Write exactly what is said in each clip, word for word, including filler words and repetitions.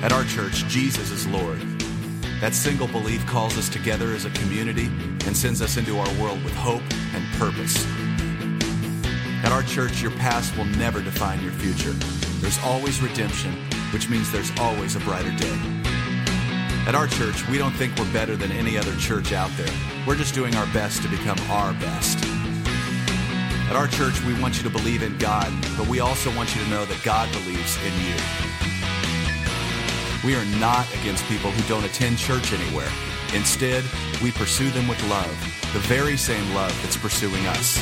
At our church, Jesus is Lord. That single belief calls us together as a community and sends us into our world with hope and purpose. At our church, your past will never define your future. There's always redemption, which means there's always a brighter day. At our church, we don't think we're better than any other church out there. We're just doing our best to become our best. At our church, we want you to believe in God, but we also want you to know that God believes in you. We are not against people who don't attend church anywhere. Instead, we pursue them with love, the very same love that's pursuing us.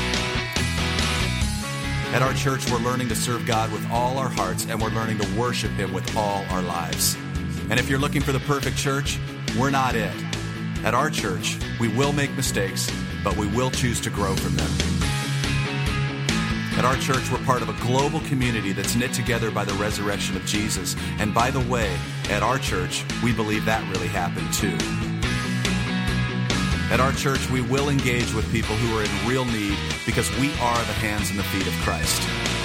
At our church, we're learning to serve God with all our hearts, and we're learning to worship Him with all our lives. And if you're looking for the perfect church, we're not it. At our church, we will make mistakes, but we will choose to grow from them. At our church, we're part of a global community that's knit together by the resurrection of Jesus. And by the way, at our church, we believe that really happened too. At our church, we will engage with people who are in real need because we are the hands and the feet of Christ.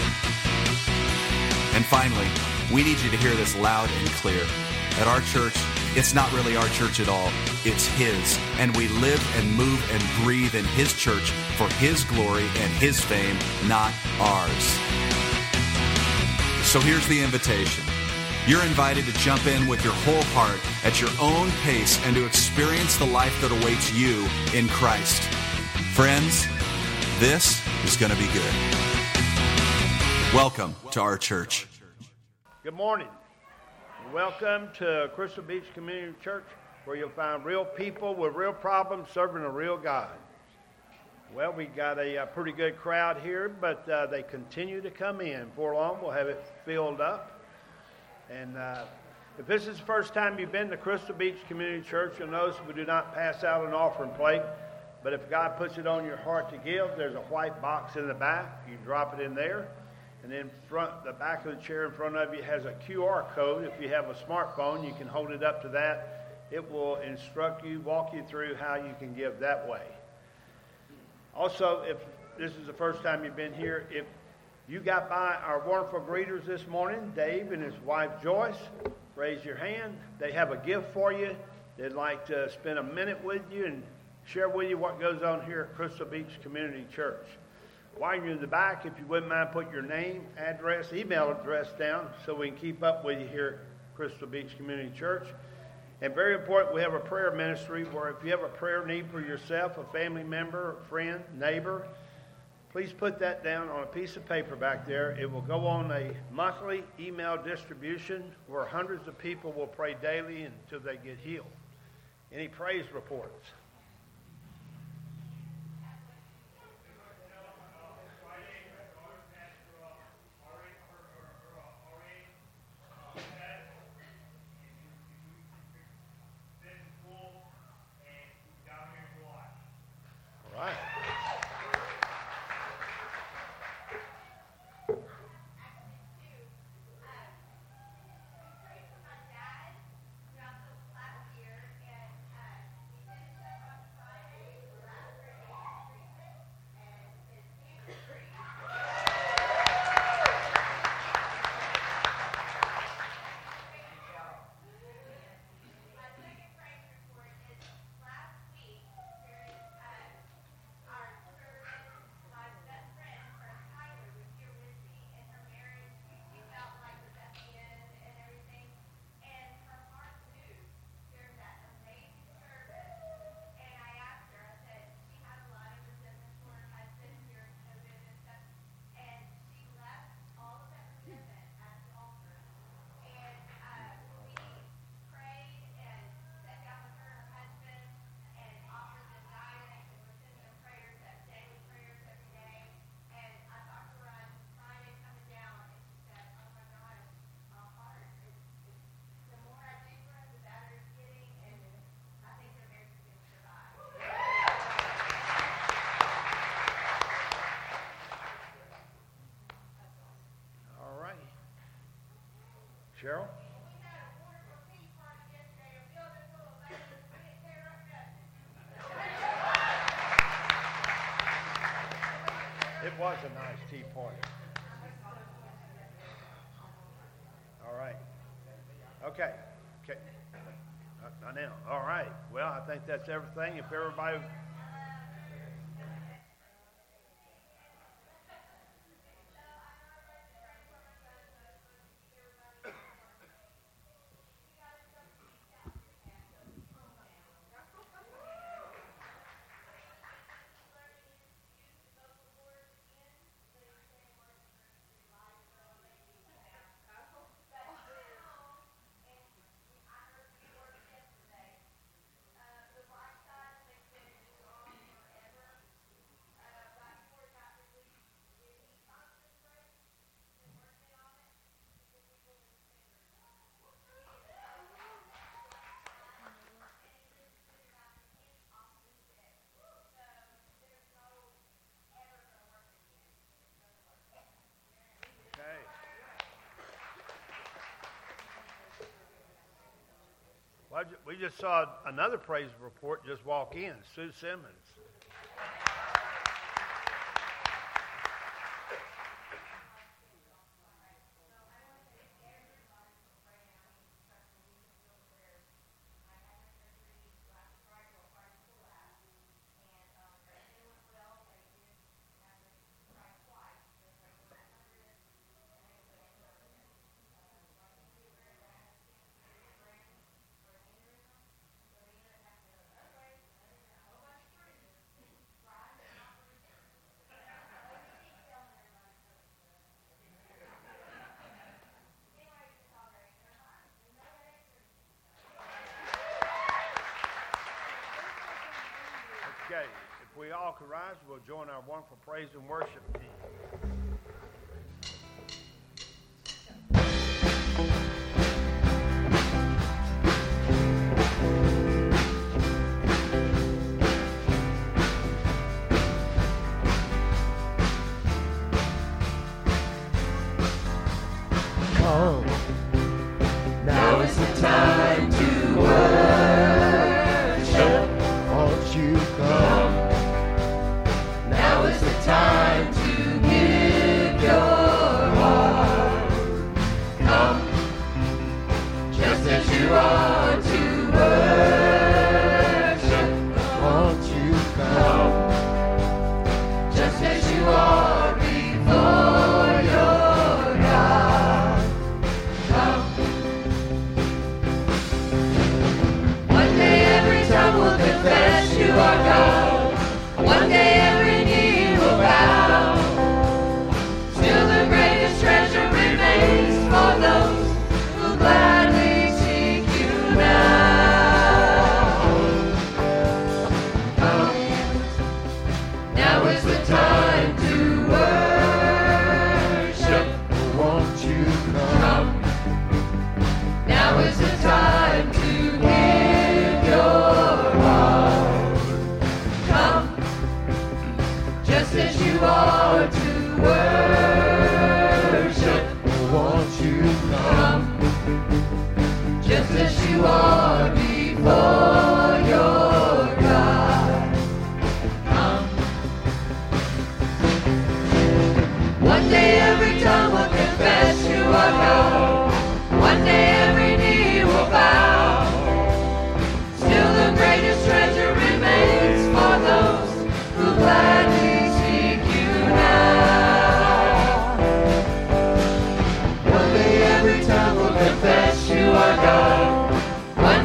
And finally, we need you to hear this loud and clear. At our church, it's not really our church at all. It's His. And we live and move and breathe in His church for His glory and His fame, not ours. So here's the invitation. You're invited to jump in with your whole heart at your own pace and to experience the life that awaits you in Christ. Friends, this is going to be good. Welcome to our church. Good morning. Welcome to Crystal Beach Community Church, where you'll find real people with real problems serving a real God. Well, we got a, a pretty good crowd here, but uh, they continue to come in. Before long, we'll have it filled up. And uh, if this is the first time you've been to Crystal Beach Community Church, you'll notice we do not pass out an offering plate. But if God puts it on your heart to give, there's a white box in the back. You drop it in there. And then front, the back of the chair in front of you has a Q R code. If you have a smartphone, you can hold it up to that. It will instruct you, walk you through how you can give that way. Also, if this is the first time you've been here, if you got by our wonderful greeters this morning, Dave and his wife Joyce, raise your hand. They have a gift for you. They'd like to spend a minute with you and share with you what goes on here at Crystal Beach Community Church. While you're in the back, if you wouldn't mind, put your name, address, email address down so we can keep up with you here at Crystal Beach Community Church. And very important, we have a prayer ministry where if you have a prayer need for yourself, a family member, a friend, neighbor, please put that down on a piece of paper back there. It will go on a monthly email distribution where hundreds of people will pray daily until they get healed. Any praise reports? Cheryl? It was a nice tea party. All right. Okay. Okay. Not, not now. All right. Well, I think that's everything. If everybody... Well, we just saw another praise report just walk in, Sue Simmons. Okay, if we all could rise, we'll join our wonderful praise and worship team. Come, now is the time to worship. Won't you come? Now is the time to give your heart. Come, just as you are to worship. Won't you come? Just as you are before your God. Come. One day every tongue will confess you are God. One day every knee will bow. Still the greatest treasure remains for those who gladly seek you now. Come. Now is the time to worship. Won't you come? Now is the time to give your heart. Come, just as you are to worship. Won't you come? Just as you are before your God. Come. One day every tongue will confess you are God. One day every knee will bow. Still the greatest treasure remains for those who gladly seek you now. One day every tongue will confess you are God. One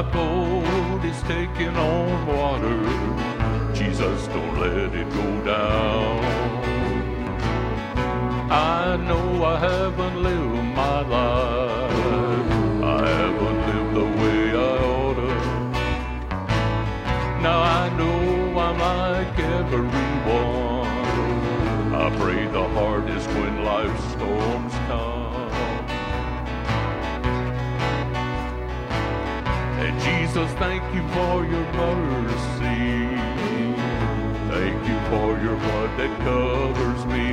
my boat is taking on water, Jesus, don't let it go down. I know I haven't lived my life, I haven't lived the way I oughta. Now I know I'm like everyone, I pray the hardest when life's storms come. And Jesus, thank you for your mercy, thank you for your blood that covers me.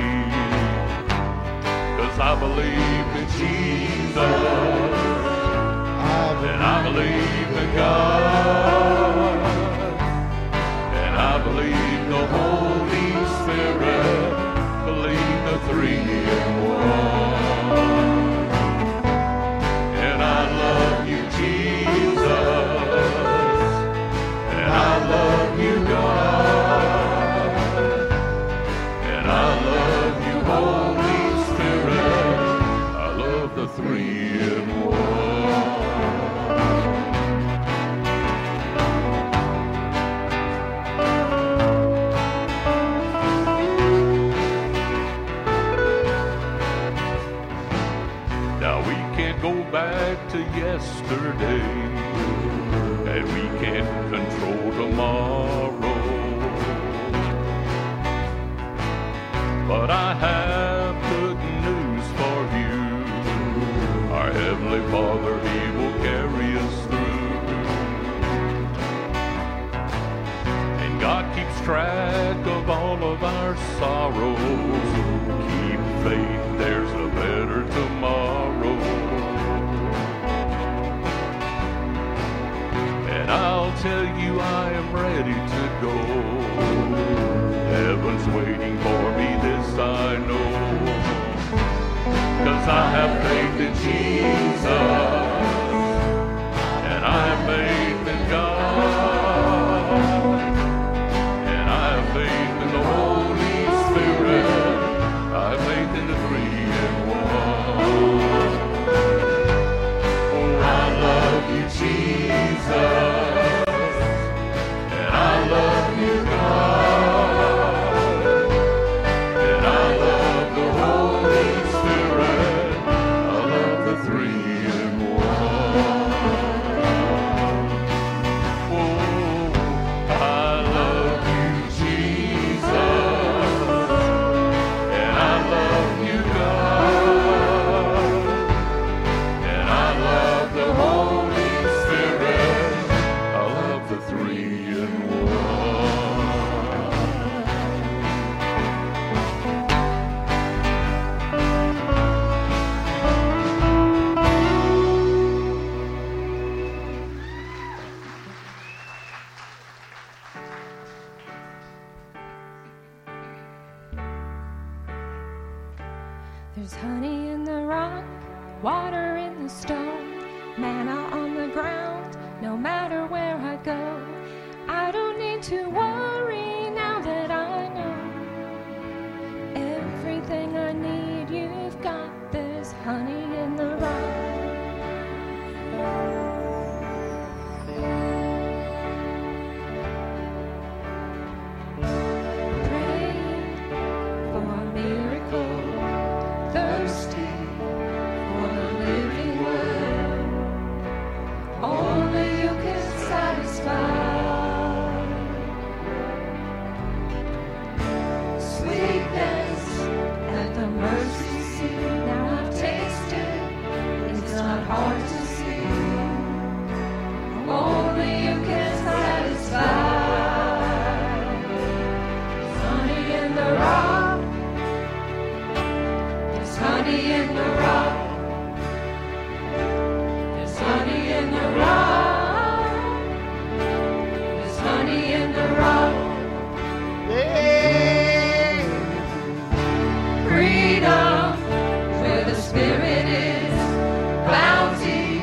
Cause I believe in Jesus, and I believe in God, and I believe the Holy Spirit, believe the three in one. And I love you, Jesus, and I love you, God, and I love you, Holy Spirit, I love the three in one. Now we can't go back to yesterday, and we can't control tomorrow. But I have good news for you. Our Heavenly Father, He will carry us through. And God keeps track of all of our sorrows. Keep faith, there's a better tomorrow. And I'll tell you I am ready to go. Heaven's waiting for me, this I know. Cause I have faith in Jesus, and I have faith in God, and I have faith in the Holy Spirit, I have faith in the three in one. Oh, I love you, Jesus, and I love you, God, and I love the Holy Spirit, I love the three in one. Oh, I love you, Jesus, and I love you, God, and I love the Holy Spirit, I love the three in one. There's honey in the rock, water in the stone, manna on the ground, no matter where I go. I don't need to worry now that I know everything I need you've got. There's honey in the rock. Pray for a miracle, thirsty for the living word. Only you can satisfy. Sweetness at the mercy seat. Now I've tasted, it's not hard to see. Only you can satisfy. There's honey in the rock. There's honey in the rock. There's honey in the rock. There's honey in the rock. Freedom, where the Spirit is, bounty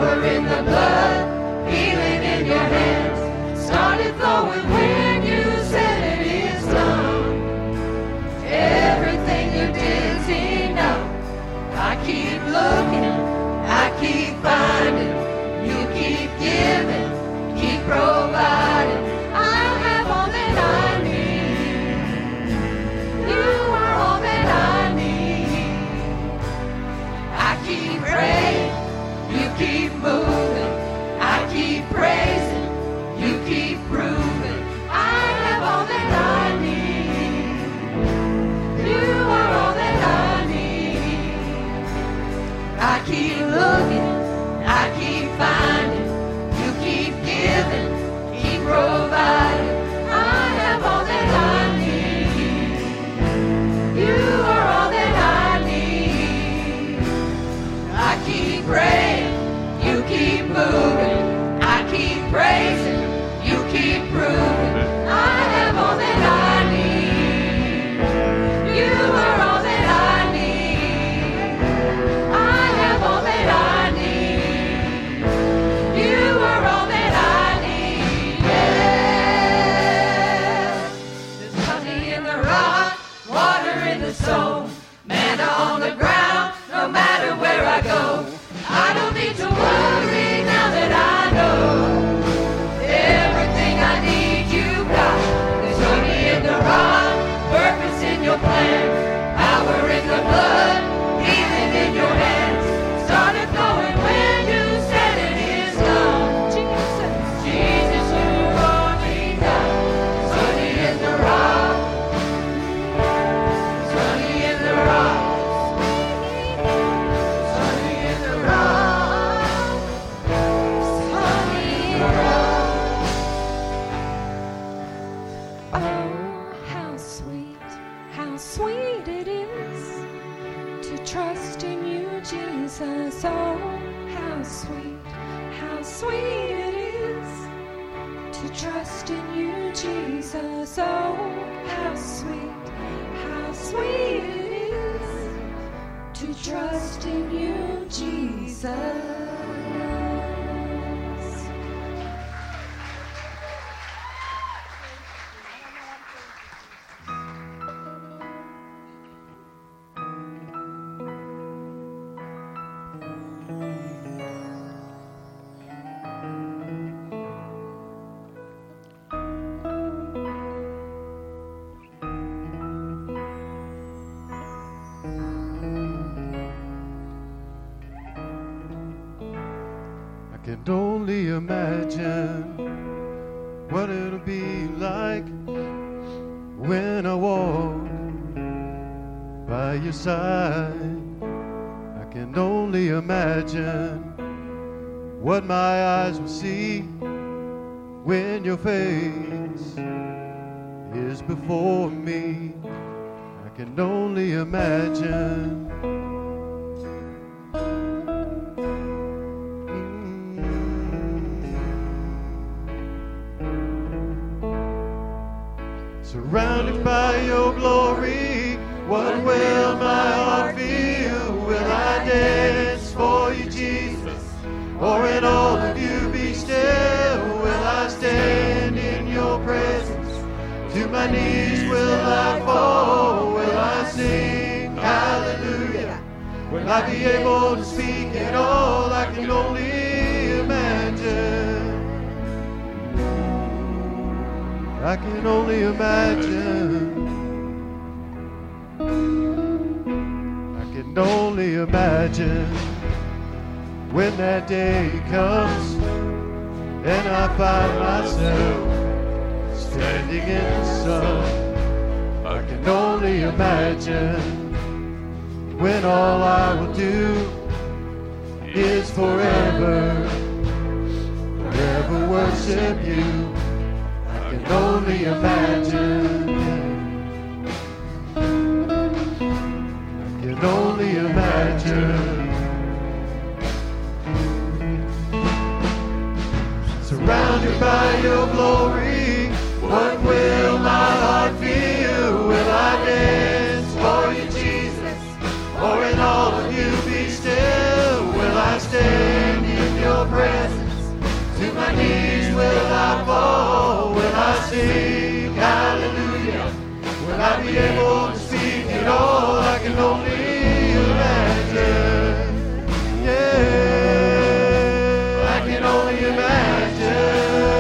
Power in the blood, healing in your hands, started flowing when you said it is done. Everything you did's enough. I keep looking, I keep finding, you keep giving, keep providing. I'll have all that I need. You are all that I need. I keep praying, you keep moving. I keep praising, you keep proving. I have all that I need. You are all that I need. I keep looking, I keep finding, you keep giving, keep providing. I have all that I need. You are all that I need. I keep praying, you keep moving. I keep praising, you keep proving. I have all that I need. You are all that I need. I have all that I need. You are all that I need. Yeah. There's honey in the rock, water in the stone, manna on the ground, no matter where I go. I don't need to worry now that I know everything I need you got. There's honey in the rock, purpose in your plan, power in the blood, healing in your hands. Started flowing when you said it is done. Jesus, Jesus, you already done. There's honey in the rock, there's honey in the rock, there's honey in the rock, there's honey in the rock. Oh, how sweet, how sweet it is to trust in you, Jesus. Oh, how sweet, how sweet it is to trust in you, Jesus. Oh, how sweet, how sweet it is to trust in you, Jesus. I can only imagine what it'll be like when I walk by your side. I can only imagine what my eyes will see when your face is before me. I can only imagine. Surrounded by your glory, what will my heart feel? Will I dance for you, Jesus? Or in all of you be still? Will I stand in your presence? To my knees will I fall? Will I sing hallelujah? Will I be able to speak at all? I can only imagine. I can only imagine. I can only imagine when that day comes and I find myself standing in the sun. I can only imagine when all I will do is forever, forever worship you. I can only imagine. I can only imagine. Surrounded by your glory, what will my heart feel? Will I dance for you, Jesus? Or in all of you be still? Will I stand in your only imagine. Yeah, I can only imagine.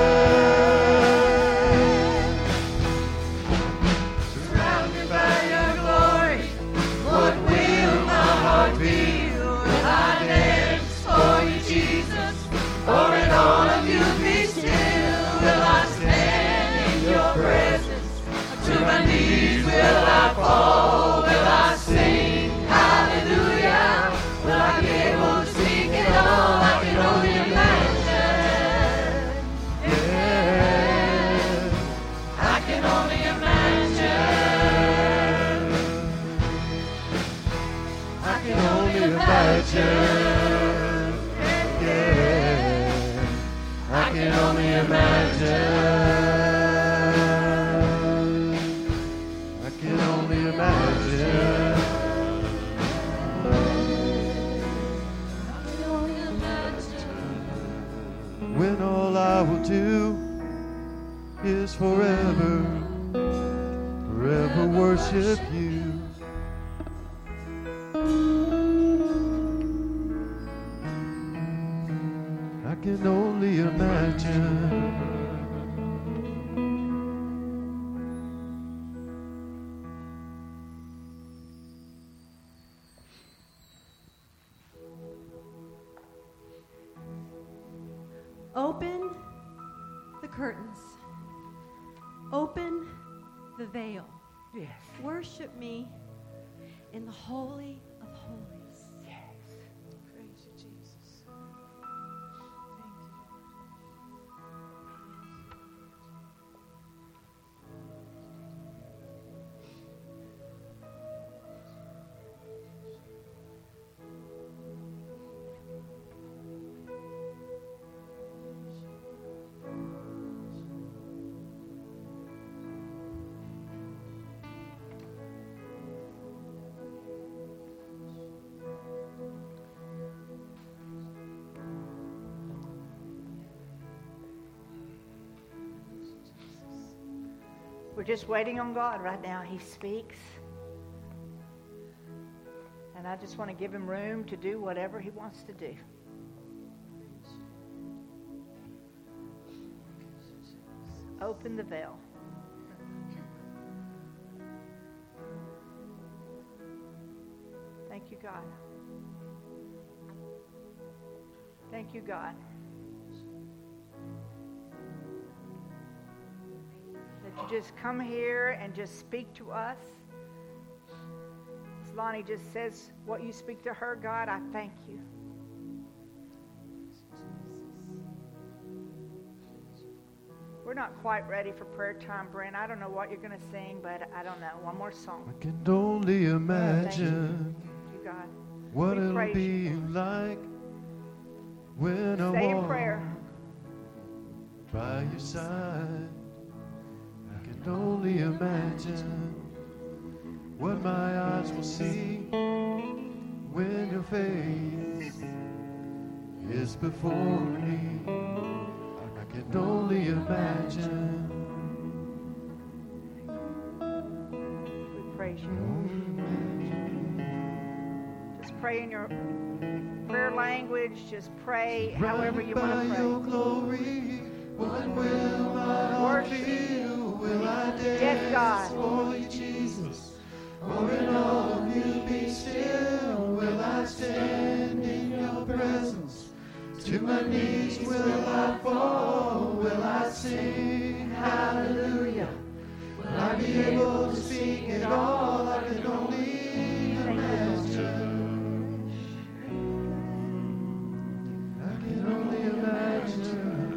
Surrounded by your glory, what will my heart feel? Will I dance for you, Jesus? Or in all of you be still? Will I stand in your presence? To my knees will I fall? Will I sing hallelujah? Will I be able to sing it all? I can only imagine. Yeah, I can only imagine. I can only imagine. Yeah, I can only imagine. I can only imagine. When all I will do is forever, forever worship you. I can only imagine. Open the curtains. Open the veil. Yes. Worship me in the Holy of Holies. Yes. Praise you, Jesus. Thank you. We're just waiting on God right now. He speaks. And I just want to give him room to do whatever he wants to do. Open the veil. Thank you, God. Thank you, God. That you just come here and just speak to us. As Lonnie just says what you speak to her, God, I thank you. We're not quite ready for prayer time, Brent. I don't know what you're going to sing, but I don't know. One more song. I can only imagine Thank you, God. what We it'll praise be you. like when I Say a walk prayer. by your side. I can only imagine what my eyes will see when your face is before me. I can only imagine. We praise you. Just pray in your prayer language. Just pray however you want Surrounded by to your pray. glory, what will my heart Worship. feel? Will I Yes, dance God. for you, Jesus? Or in all of you be still? Will I stand in your presence? To my knees will I fall? Will I sing hallelujah? Will I be able to sing it all? I can only imagine. I can only imagine.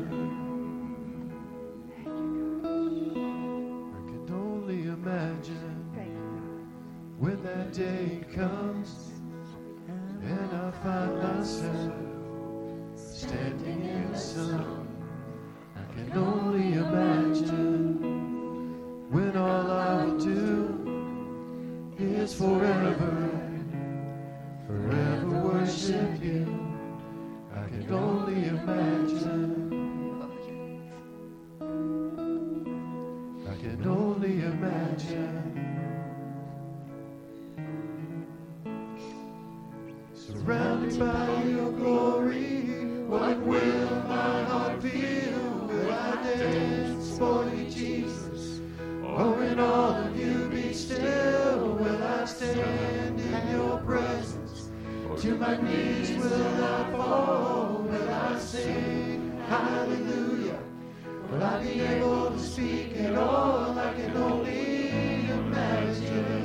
I can only imagine Thank you. when that day comes and I find myself standing in the sun. I can only imagine when all I will do is forever, forever worship you. I can only imagine. I can only imagine. Surrounded by your glory, what will my heart feel? Will I dance for you, Jesus? Or in all of you be still? Will I stand in your presence? To my knees will I fall? Will I sing hallelujah? Will I be able to speak at all? I can only imagine.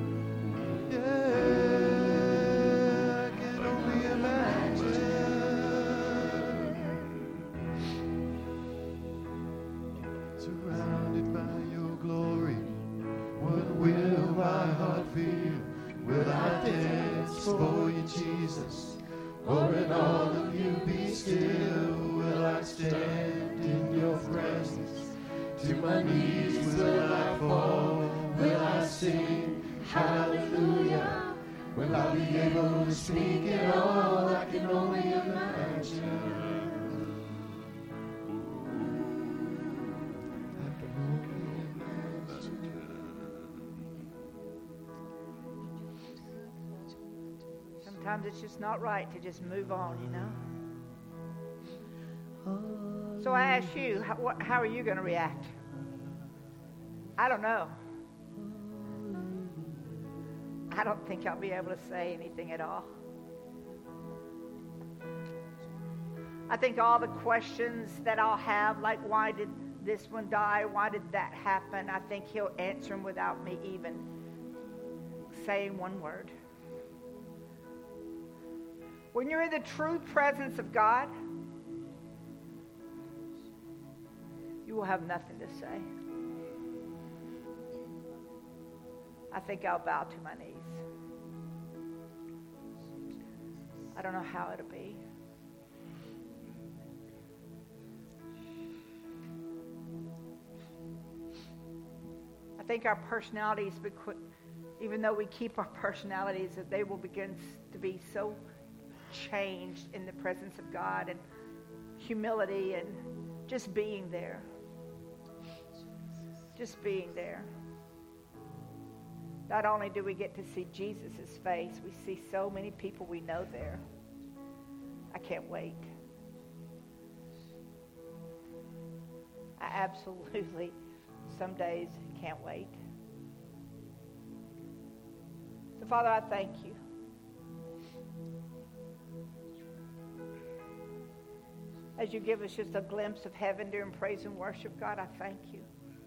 Will I dance for you, Jesus? Or in all of you be still? Will I stand in your presence? To my knees will I fall? Will I sing hallelujah? Will I be able to speak at all? I can only imagine. Sometimes it's just not right to just move on, you know. So I ask you, how, what, how are you going to react? I don't know. I don't think I'll be able to say anything at all. I think all the questions that I'll have, like why did this one die? Why did that happen? I think he'll answer them without me even saying one word. When you're in the true presence of God, you will have nothing to say. I think I'll bow to my knees. I don't know how it'll be. I think our personalities, even though we keep our personalities, that they will begin to be so changed in the presence of God, and humility and just being there. Just being there. Not only do we get to see Jesus' face, we see so many people we know there. I can't wait. I absolutely, some days, can't wait. So, Father, I thank you. As you give us just a glimpse of heaven during praise and worship, God, I thank you.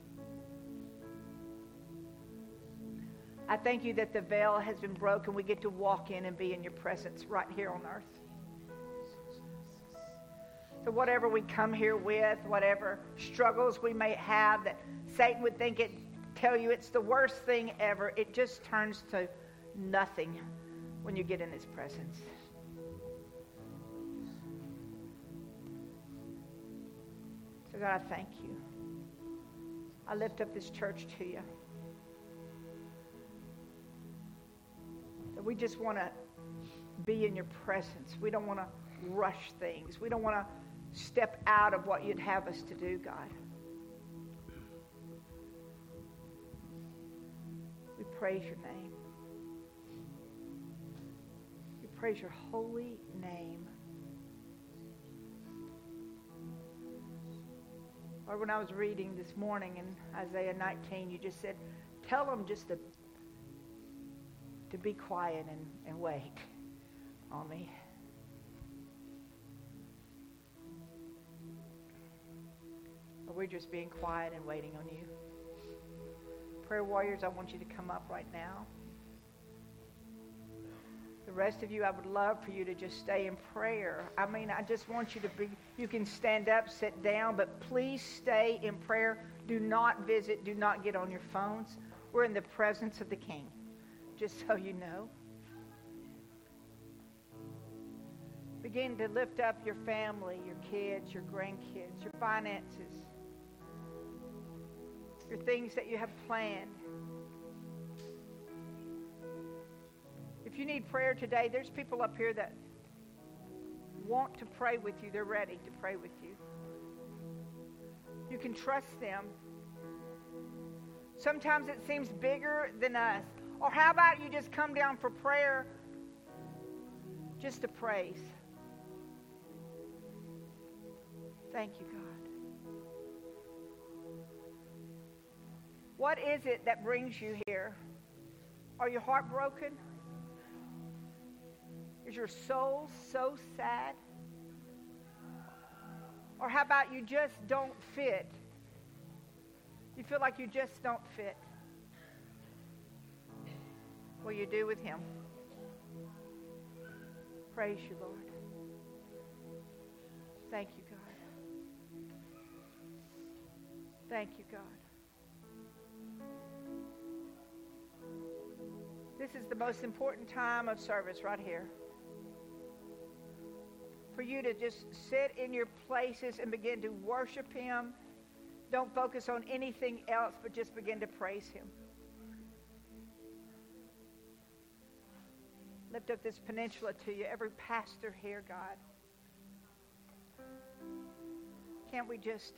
I thank you that the veil has been broken. We get to walk in and be in your presence right here on earth. So whatever we come here with, whatever struggles we may have that Satan would think it, tell you it's the worst thing ever, it just turns to nothing when you get in his presence. So God, I thank you. I lift up this church to you. That we just want to be in your presence. We don't want to rush things. We don't want to step out of what you'd have us to do, God. We praise your name. We praise your holy name. Or when I was reading this morning in Isaiah nineteen, you just said, tell them just to, to be quiet and, and wait on me. Or we're just being quiet and waiting on you. Prayer warriors, I want you to come up right now. The rest of you, I would love for you to just stay in prayer. I mean, I just want you to be, you can stand up, sit down, but please stay in prayer. Do not visit, do not get on your phones. We're in the presence of the King, just so you know. Begin to lift up your family, your kids, your grandkids, your finances, your things that you have planned. If you need prayer today, there's people up here that want to pray with you. They're ready to pray with you. You can trust them. Sometimes it seems bigger than us. Or how about you just come down for prayer Just a praise. Thank you, God. What is it that brings you here? Are you heartbroken? Is your soul so sad? Or how about you just don't fit? You feel like you just don't fit. Well, you do with Him. Praise you, Lord. Thank you, God. Thank you, God. This is the most important time of service right here. For you to just sit in your places and begin to worship Him. Don't focus on anything else, but just begin to praise Him. Lift up this peninsula to you, every pastor here, God. Can't we just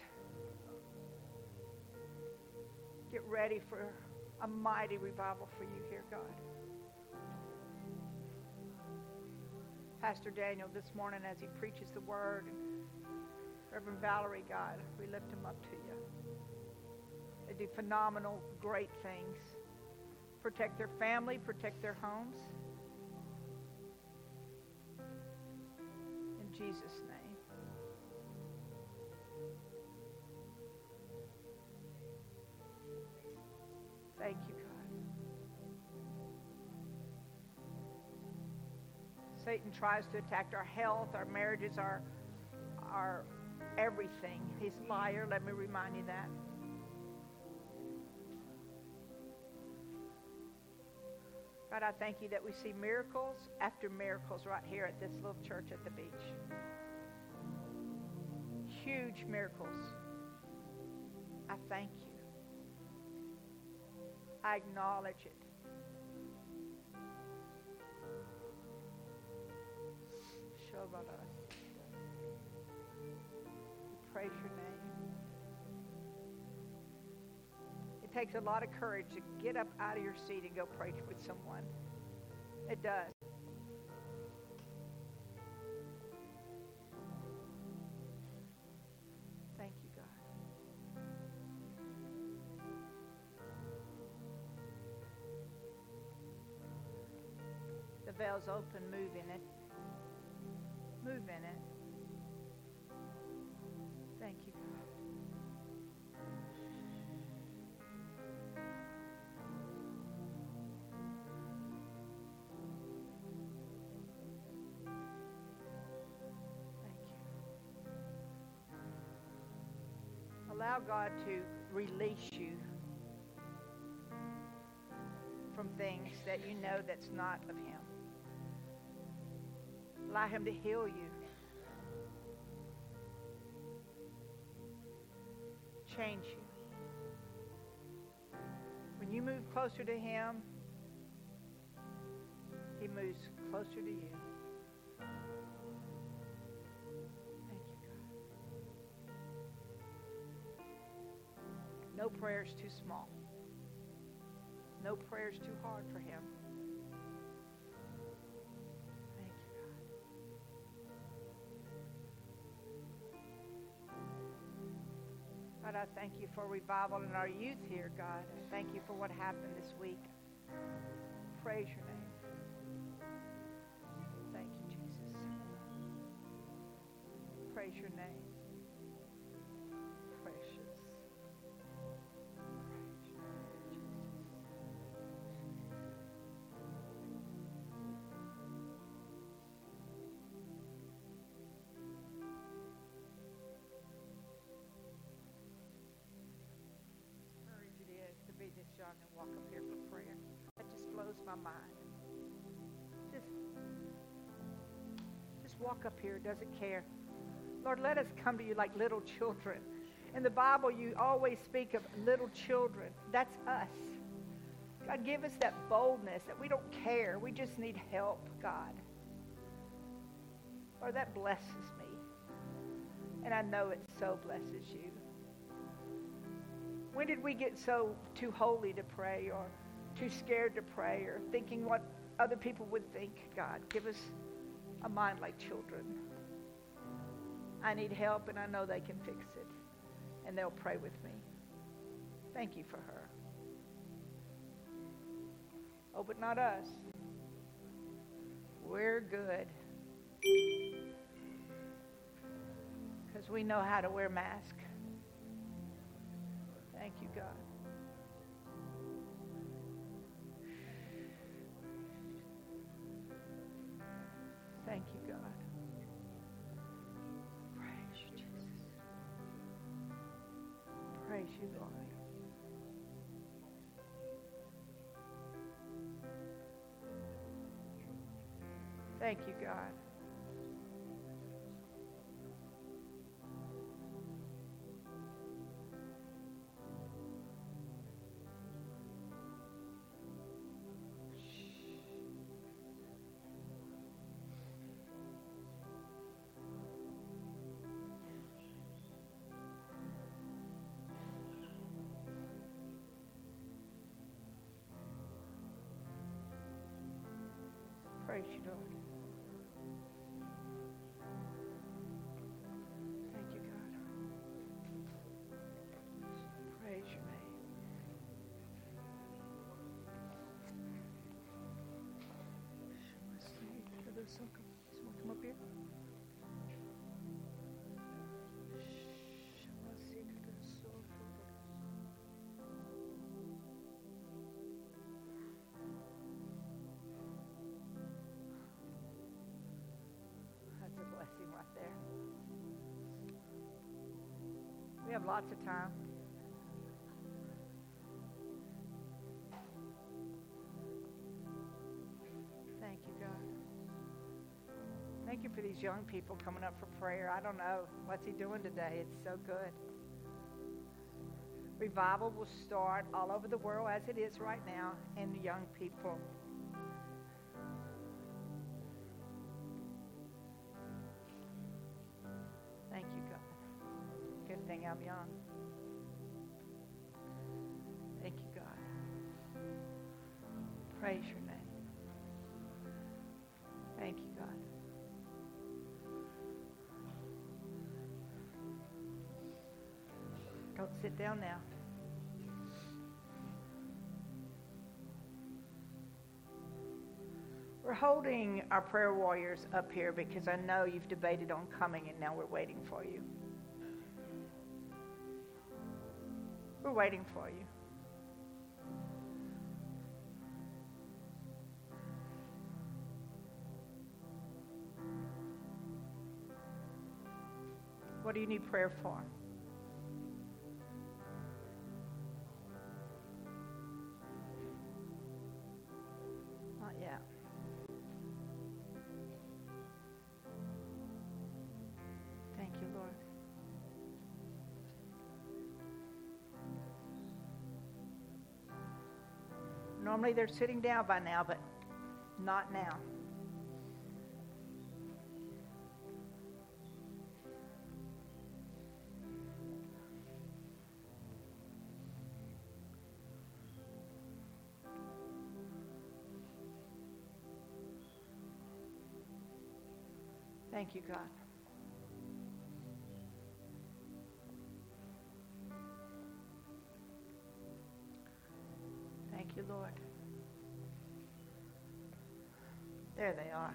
get ready for a mighty revival for you here, God? Pastor Daniel this morning as he preaches the word, and Reverend Valerie, God, we lift them up to you. They do phenomenal, great things. Protect their family, protect their homes. In Jesus' name. Thank you, God. Satan tries to attack our health, our marriages, our, our everything. He's a liar. Let me remind you that. God, I thank you that we see miracles after miracles right here at this little church at the beach. Huge miracles. I thank you. I acknowledge it. Praise your name. It takes a lot of courage to get up out of your seat and go pray with someone. It does. Thank you, God. The veil's open. Move in it. Move in it. Thank you, God. Thank you. Allow God to release you from things that you know that's not of Him. Allow Him to heal you. Change you. When you move closer to Him, He moves closer to you. Thank you, God. No prayer is too small. No prayer is too hard for Him. God, I thank you for revival in our youth here, God. I thank you for what happened this week. Praise your name. Thank you, Jesus. Praise your name. Precious. Praise your name, Jesus. To be this young and walk up here for prayer. That just blows my mind. Just, just walk up here, doesn't care. Lord, let us come to you like little children. In the Bible, you always speak of little children. That's us. God, give us that boldness that we don't care. We just need help, God. Lord, that blesses me. And I know it so blesses you. When did we get so too holy to pray or too scared to pray or thinking what other people would think? God, give us, a mind like children. I need help, and I know they can fix it. And they'll pray with me. Thank you for her. Oh, but not us. We're good. Because we know how to wear masks. Thank you, God. Thank you, God. Praise you, Jesus. Praise you, Lord. Thank you, God. Praise you, Lord. Thank you, God. Praise your name. Someone come up here. That's a blessing right there. We have lots of time. Thank you, God. Thank you for these young people coming up for prayer. I don't know. What's he doing today? It's so good. Revival will start all over the world as it is right now in the young people. Thank you, God. Good thing I'm young. Thank you, God. Praise your name. Thank you, God. Don't sit down now. We're holding our prayer warriors up here because I know you've debated on coming and now we're waiting for you. We're waiting for you. What do you need prayer for? Not yet. Thank you, Lord. Normally they're sitting down by now, but not now. Thank you, God. Thank you, Lord. There they are.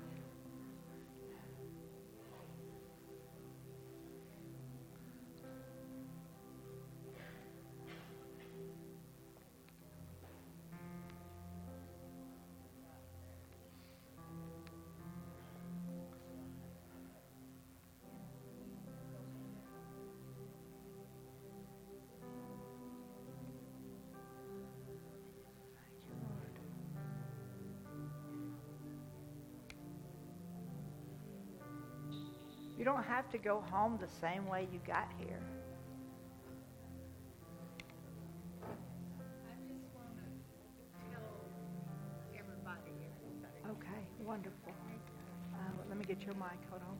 You don't have to go home the same way you got here. I just want to tell everybody everything. Okay, wonderful. Uh, let me get your mic. Hold on.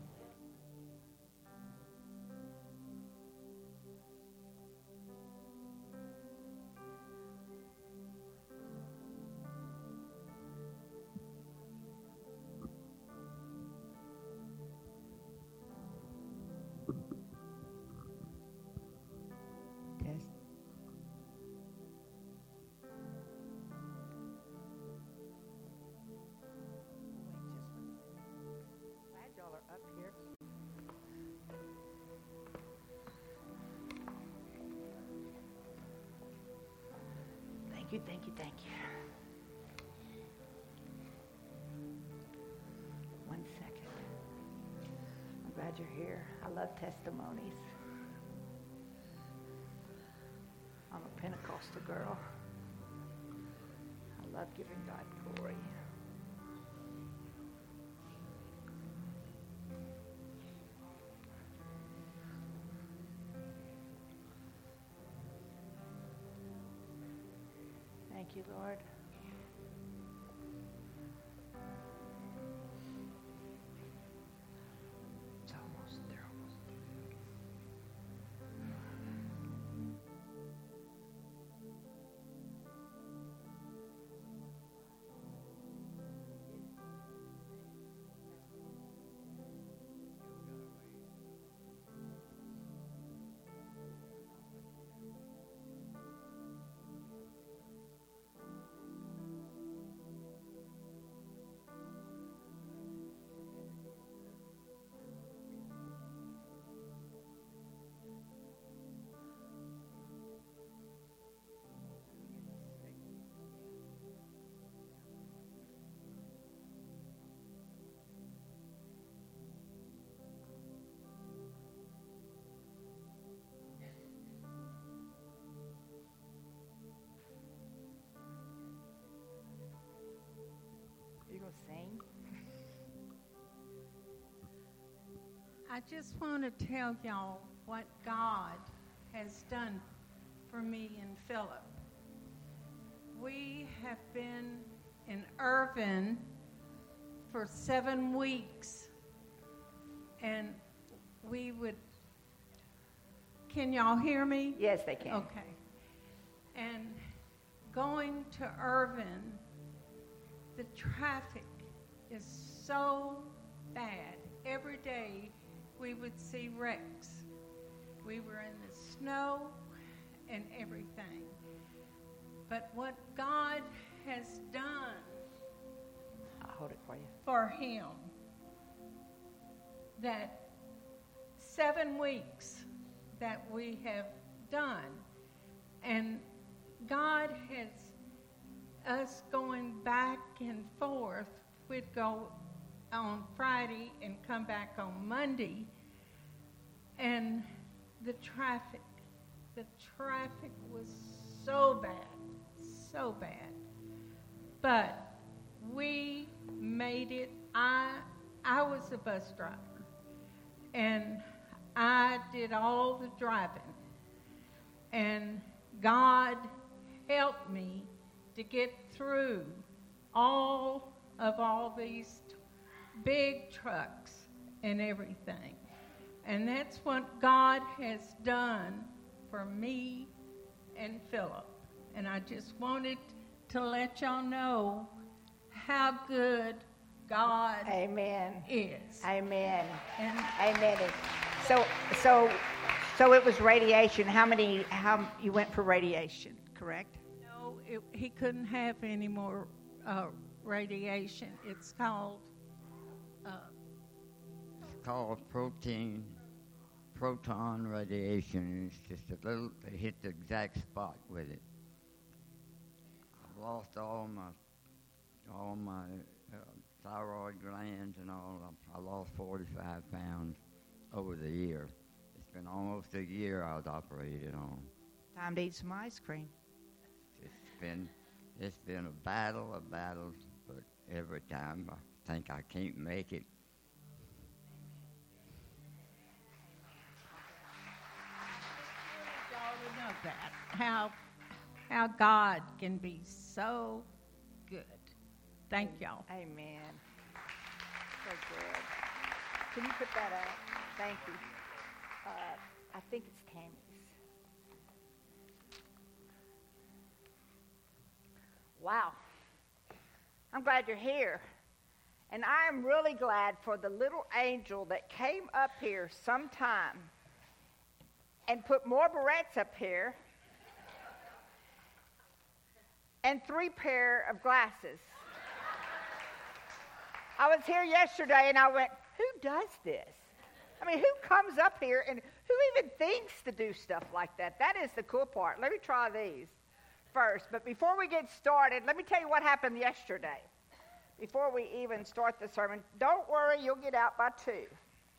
you, thank you, thank you. One second. I'm glad you're here. I love testimonies. I'm a Pentecostal girl. I love giving God glory. Thank you, Lord. It's almost, they're almost. You gonna sing? I just want to tell y'all what God has done for me and Philip. We have been in Irvin for seven weeks, and we would, can y'all hear me? Yes, they can. Okay. And going to Irvin, the traffic is so bad. Every day we would see wrecks. We were in the snow and everything. But what God has done I'll hold it for you. for him, that seven weeks that we have done, and God has us going back and forth. We'd go on Friday and come back on Monday, and the traffic, the traffic was so bad, so bad. But we made it. I, I was a bus driver, and I did all the driving, and God helped me to get through all of all these t- big trucks and everything. And that's what God has done for me and Philip. And I just wanted to let y'all know how good God Amen. is. Amen. And Amen. So, so, so it was radiation. How many? How you went for radiation? Correct. no, it, he couldn't have any more uh, radiation. It's called uh, It's called protein, proton radiation. It's just a little, they hit the exact spot with it. I've lost all my, all my uh, thyroid glands and all. I lost forty-five pounds over the year. It's been almost a year I was operated on. Time to eat some ice cream. It's been, it's been a battle, a battle, but every time I think I can't make it. y'all to know that how how God can be so good. Thank y'all. Amen. So good. Can you put that up? Thank you. Uh, I think it's Tammy's. Wow. I'm glad you're here. And I am really glad for the little angel that came up here sometime and put more barrettes up here and three pair of glasses. I was here yesterday and I went, who does this? I mean, who comes up here and who even thinks to do stuff like that? That is the cool part. Let me try these. first. But before we get started, let me tell you what happened yesterday. Before we even start the sermon, don't worry, you'll get out by two.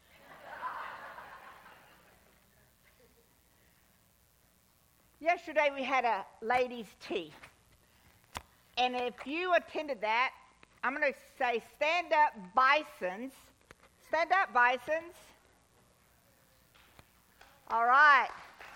Yesterday we had a ladies' tea. And if you attended that, I'm going to say stand up bisons. Stand up bisons. All right.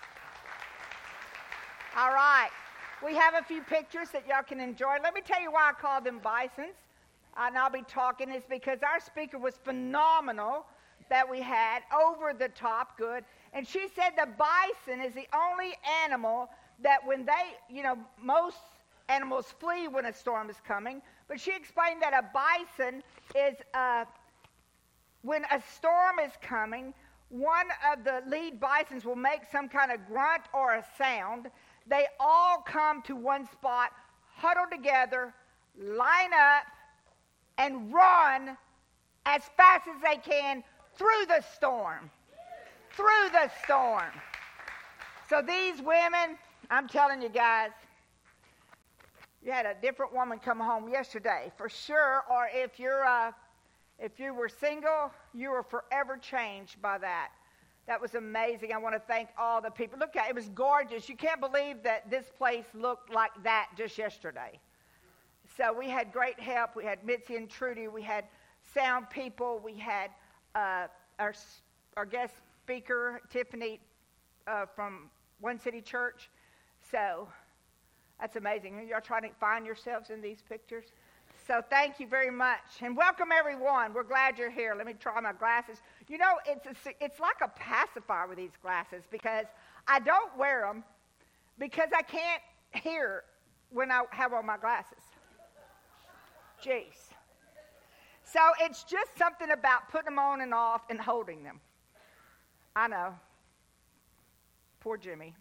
All right. We have a few pictures that y'all can enjoy. Let me tell you why I call them bisons. And I'll be talking is because our speaker was phenomenal that we had, over the top good. And she said the bison is the only animal that when they, you know, most animals flee when a storm is coming. But she explained that a bison is, uh, when a storm is coming, one of the lead bisons will make some kind of grunt or a sound. They all come to one spot, huddle together, line up, and run as fast as they can through the storm. Through the storm. So these women, I'm telling you guys, you had a different woman come home yesterday for sure, or if you're uh, if you were single, you were forever changed by that. That was amazing. I want to thank all the people. Look at it, it was gorgeous. You can't believe that this place looked like that just yesterday. So we had great help. We had Mitzi and Trudy. We had sound people. We had uh, our our guest speaker, Tiffany, uh, from One City Church. So that's amazing. Y'all trying to find yourselves in these pictures? So thank you very much. And welcome, everyone. We're glad you're here. Let me try my glasses. You know, it's a, it's like a pacifier with these glasses because I don't wear them because I can't hear when I have on my glasses. Jeez. So it's just something about putting them on and off and holding them. I know. Poor Jimmy.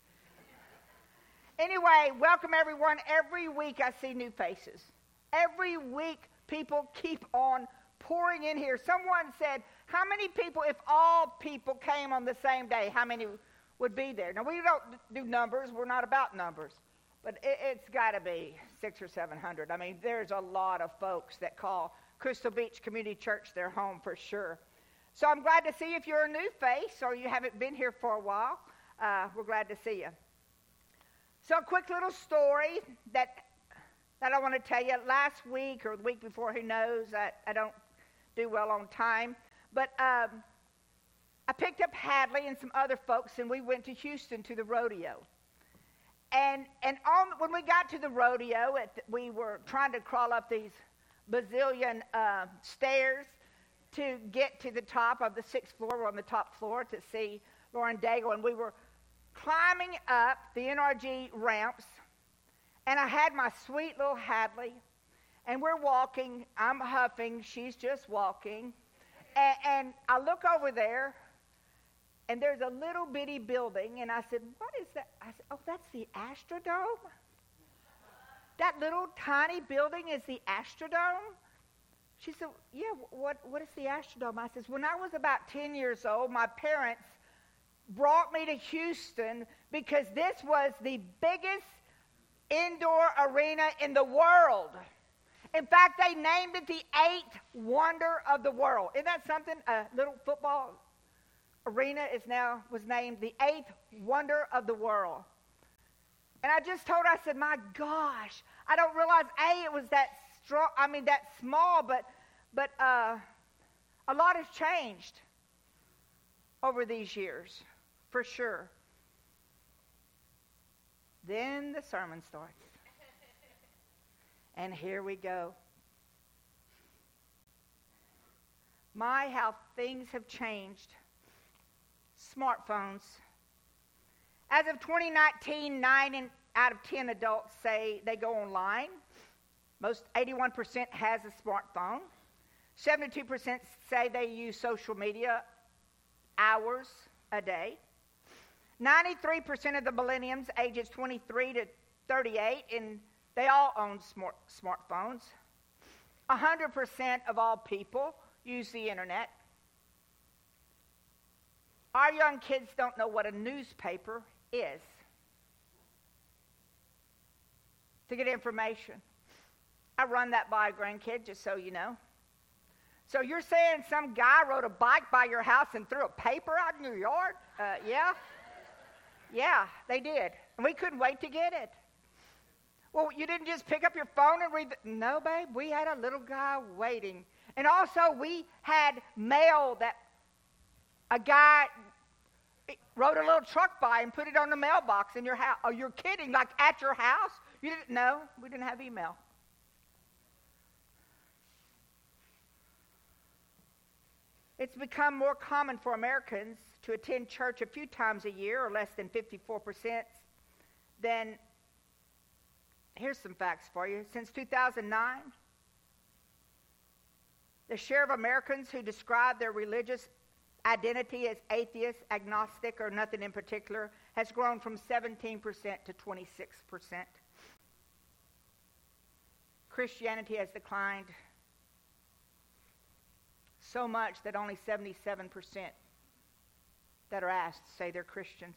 Anyway, welcome everyone. Every week I see new faces. Every week people keep on pouring in here. Someone said, how many people, if all people came on the same day, how many would be there? Now, we don't do numbers. We're not about numbers. But it, it's got to be six or seven hundred. I mean, there's a lot of folks that call Crystal Beach Community Church their home for sure. So I'm glad to see you. If you're a new face or you haven't been here for a while, uh, we're glad to see you. So a quick little story that that I want to tell you. Last week or the week before, who knows, I, I don't do well on time. But um, I picked up Hadley and some other folks, and we went to Houston to the rodeo. And and on, when we got to the rodeo, at the, we were trying to crawl up these bazillion uh, stairs to get to the top of the sixth floor. We're on the top floor to see Lauren Daigle, and we were climbing up the N R G ramps, and I had my sweet little Hadley, and we're walking. I'm huffing. She's just walking. And, and I look over there, and there's a little bitty building, and I said, what is that? I said, oh, that's the Astrodome? That little tiny building is the Astrodome? She said, yeah, what, what is the Astrodome? I said, when I was about ten years old, my parents brought me to Houston because this was the biggest indoor arena in the world. In fact, they named it the eighth wonder of the world. Isn't that something? A little football arena is now was named the eighth wonder of the world. And I just told her, I said, my gosh, I don't realize, A, it was that strong, I mean, that small, but, but uh, a lot has changed over these years, for sure. Then the sermon starts. And here we go. My, how things have changed. Smartphones. As of twenty nineteen, nine in, out of ten adults say they go online. Most, eighty-one percent has a smartphone. seventy-two percent say they use social media hours a day. ninety-three percent of the millennials ages twenty-three to thirty-eight, and they all own smart, smartphones. one hundred percent of all people use the internet. Our young kids don't know what a newspaper is. to get information. I run that by a grandkid, just so you know. So you're saying some guy rode a bike by your house and threw a paper out in your yard? Uh, yeah. Yeah, they did. And we couldn't wait to get it. Well, you didn't just pick up your phone and read the... No, babe, we had a little guy waiting. And also, we had mail that a guy rode a little truck by and put it on the mailbox in your house. Oh, you're kidding? Like at your house? You didn't? No, we didn't have email. It's become more common for Americans to attend church a few times a year, or less than fifty-four percent, than, here's some facts for you. Since two thousand nine, the share of Americans who describe their religious identity as atheist, agnostic, or nothing in particular has grown from seventeen percent to twenty-six percent. Christianity has declined so much that only seventy-seven percent that are asked say they're Christians.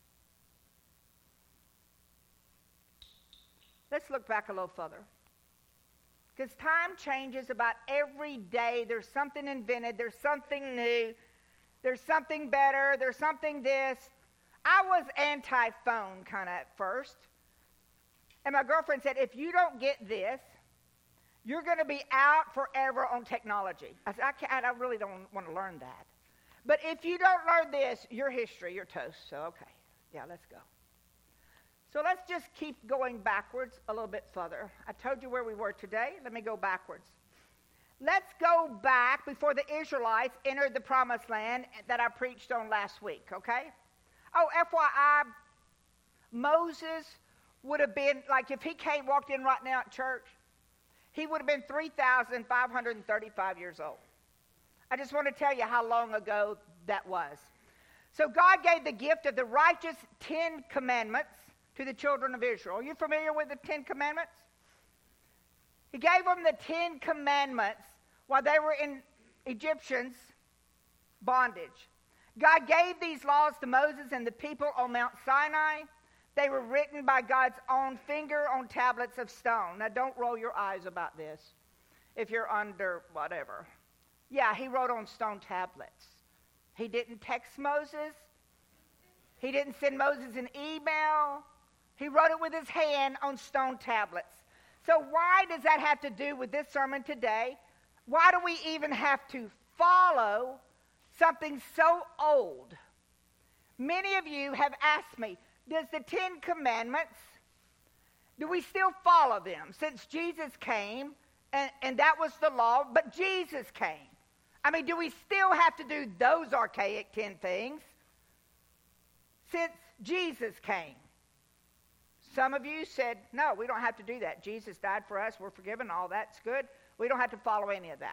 Let's look back a little further. Because time changes about every day. There's something invented. There's something new. There's something better. There's something this. I was anti-phone kind of at first. And my girlfriend said, if you don't get this, you're going to be out forever on technology. I said, I, can't, I really don't want to learn that. But if you don't learn this, your history, you're toast. So, okay. Yeah, let's go. So let's just keep going backwards a little bit further. I told you where we were today. Let me go backwards. Let's go back before the Israelites entered the promised land that I preached on last week, okay? Oh, F Y I, Moses would have been, like if he came, walked in right now at church, he would have been three thousand five hundred thirty-five years old. I just want to tell you how long ago that was. So God gave the gift of the righteous Ten Commandments to the children of Israel. Are you familiar with the Ten Commandments? He gave them the Ten Commandments while they were in Egyptians' bondage. God gave these laws to Moses and the people on Mount Sinai. They were written by God's own finger on tablets of stone. Now, don't roll your eyes about this if you're under whatever. Yeah, he wrote on stone tablets. He didn't text Moses. He didn't send Moses an email. He wrote it with his hand on stone tablets. So why does that have to do with this sermon today? Why do we even have to follow something so old? Many of you have asked me, does the Ten Commandments, do we still follow them since Jesus came and, and that was the law, but Jesus came? I mean, do we still have to do those archaic ten things since Jesus came? Some of you said, no, we don't have to do that. Jesus died for us. We're forgiven. All that's good. We don't have to follow any of that.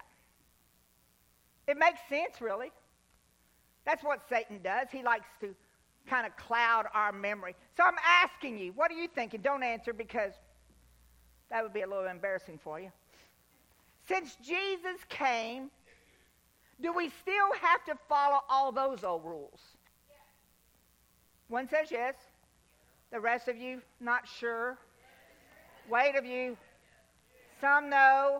It makes sense, really. That's what Satan does. He likes to kind of cloud our memory. So I'm asking you, what are you thinking? Don't answer because that would be a little embarrassing for you. Since Jesus came, do we still have to follow all those old rules? One says yes. The rest of you, not sure. Weight of you, some no.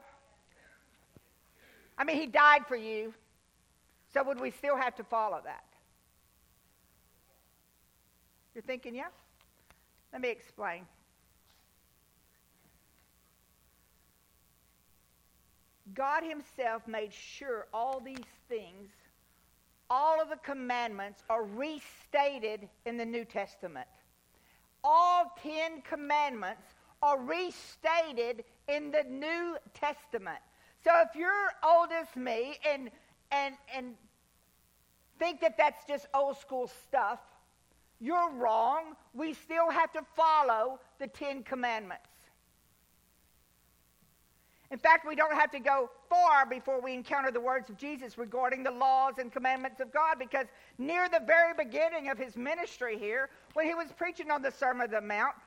I mean, he died for you. So would we still have to follow that? You're thinking, yeah? Let me explain. God himself made sure all these things, all of the commandments are restated in the New Testament. All ten commandments are restated in the New Testament. So if you're old as me and and and think that that's just old school stuff, you're wrong. We still have to follow the Ten Commandments. In fact, we don't have to go far before we encounter the words of Jesus regarding the laws and commandments of God, because near the very beginning of his ministry here, when he was preaching on the Sermon on the Mount,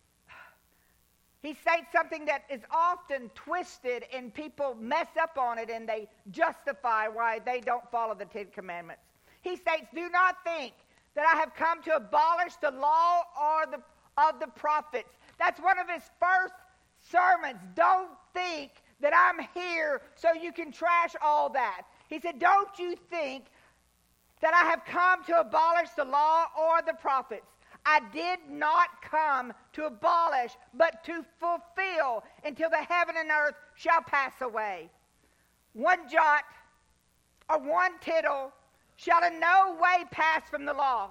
he states something that is often twisted and people mess up on it and they justify why they don't follow the Ten Commandments. He states, do not think that I have come to abolish the law or the of the prophets. That's one of his first sermons. Don't think that I'm here so you can trash all that. He said, don't you think that I have come to abolish the law or the prophets. I did not come to abolish, but to fulfill until the heaven and earth shall pass away. One jot or one tittle shall in no way pass from the law.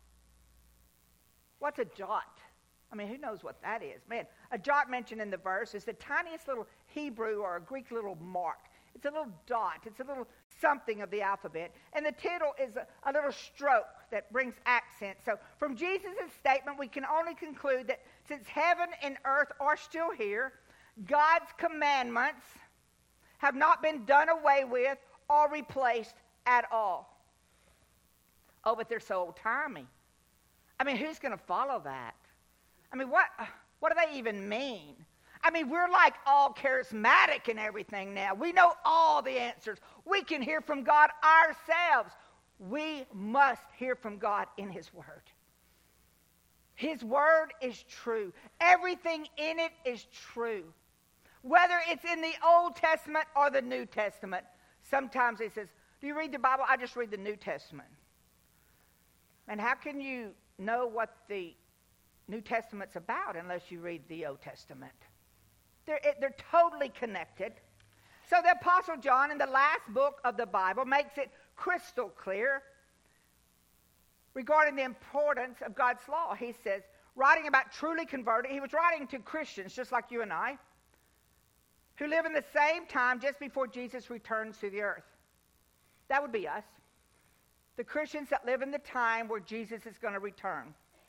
What's a jot? I mean, who knows what that is? Man, a jot mentioned in the verse is the tiniest little Hebrew or a Greek little mark. It's a little dot. It's a little something of the alphabet. And the tittle is a, a little stroke that brings accent. So from Jesus' statement, we can only conclude that since heaven and earth are still here, God's commandments have not been done away with or replaced at all. Oh, but they're so old-timey. I mean, who's going to follow that? I mean, what, what do they even mean? I mean, we're like all charismatic and everything now. We know all the answers. We can hear from God ourselves. We must hear from God in his word. His word is true. Everything in it is true. Whether it's in the Old Testament or the New Testament. Sometimes he says, do you read the Bible? I just read the New Testament. And how can you know what the New Testament's about unless you read the Old Testament? They're, it, they're totally connected. So the Apostle John in the last book of the Bible makes it crystal clear regarding the importance of God's law. He says, writing about truly converted, he was writing to Christians just like you and I, who live in the same time just before Jesus returns to the earth. That would be us. The Christians that live in the time where Jesus is going to return.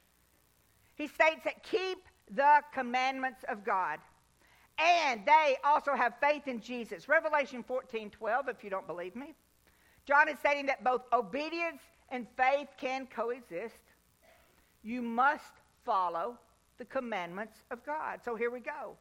He states that keep the commandments of God. And they also have faith in Jesus. Revelation fourteen twelve, if you don't believe me. John is stating that both obedience and faith can coexist. You must follow the commandments of God. So here we go.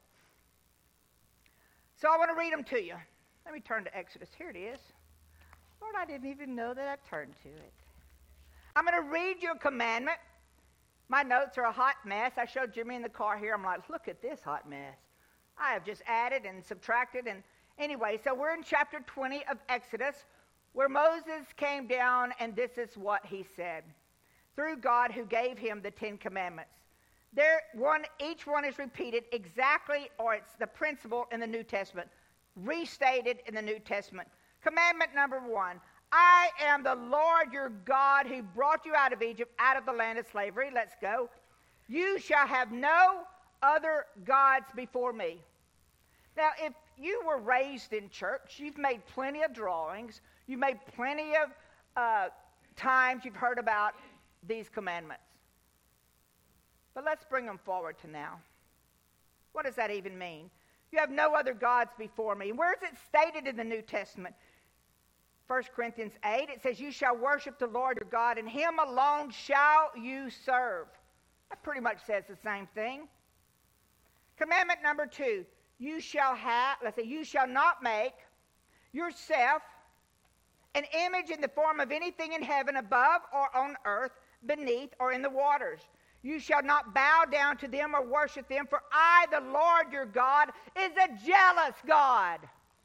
So I want to read them to you. Let me turn to Exodus. Here it is. Lord, I didn't even know that I turned to it. I'm going to read you a commandment. My notes are a hot mess. I showed Jimmy in the car here. I'm like, look at this hot mess. I have just added and subtracted. And anyway, so we're in chapter twenty of Exodus, where Moses came down, and this is what he said. Through God who gave him the Ten Commandments. There, one, each one is repeated exactly, or it's the principle in the New Testament, restated in the New Testament. Commandment number one, I am the Lord your God who brought you out of Egypt, out of the land of slavery. Let's go. You shall have no other gods before me. Now, if you were raised in church, you've made plenty of drawings. You've made plenty of uh, times you've heard about these commandments. But let's bring them forward to now. What does that even mean? You have no other gods before me. Where is it stated in the New Testament? First Corinthians eight, it says, you shall worship the Lord your God, and him alone shall you serve. That pretty much says the same thing. Commandment number two, you shall have, let's say, you shall not make yourself an image in the form of anything in heaven above or on earth, beneath or in the waters. You shall not bow down to them or worship them, for I, the Lord your God, is a jealous God,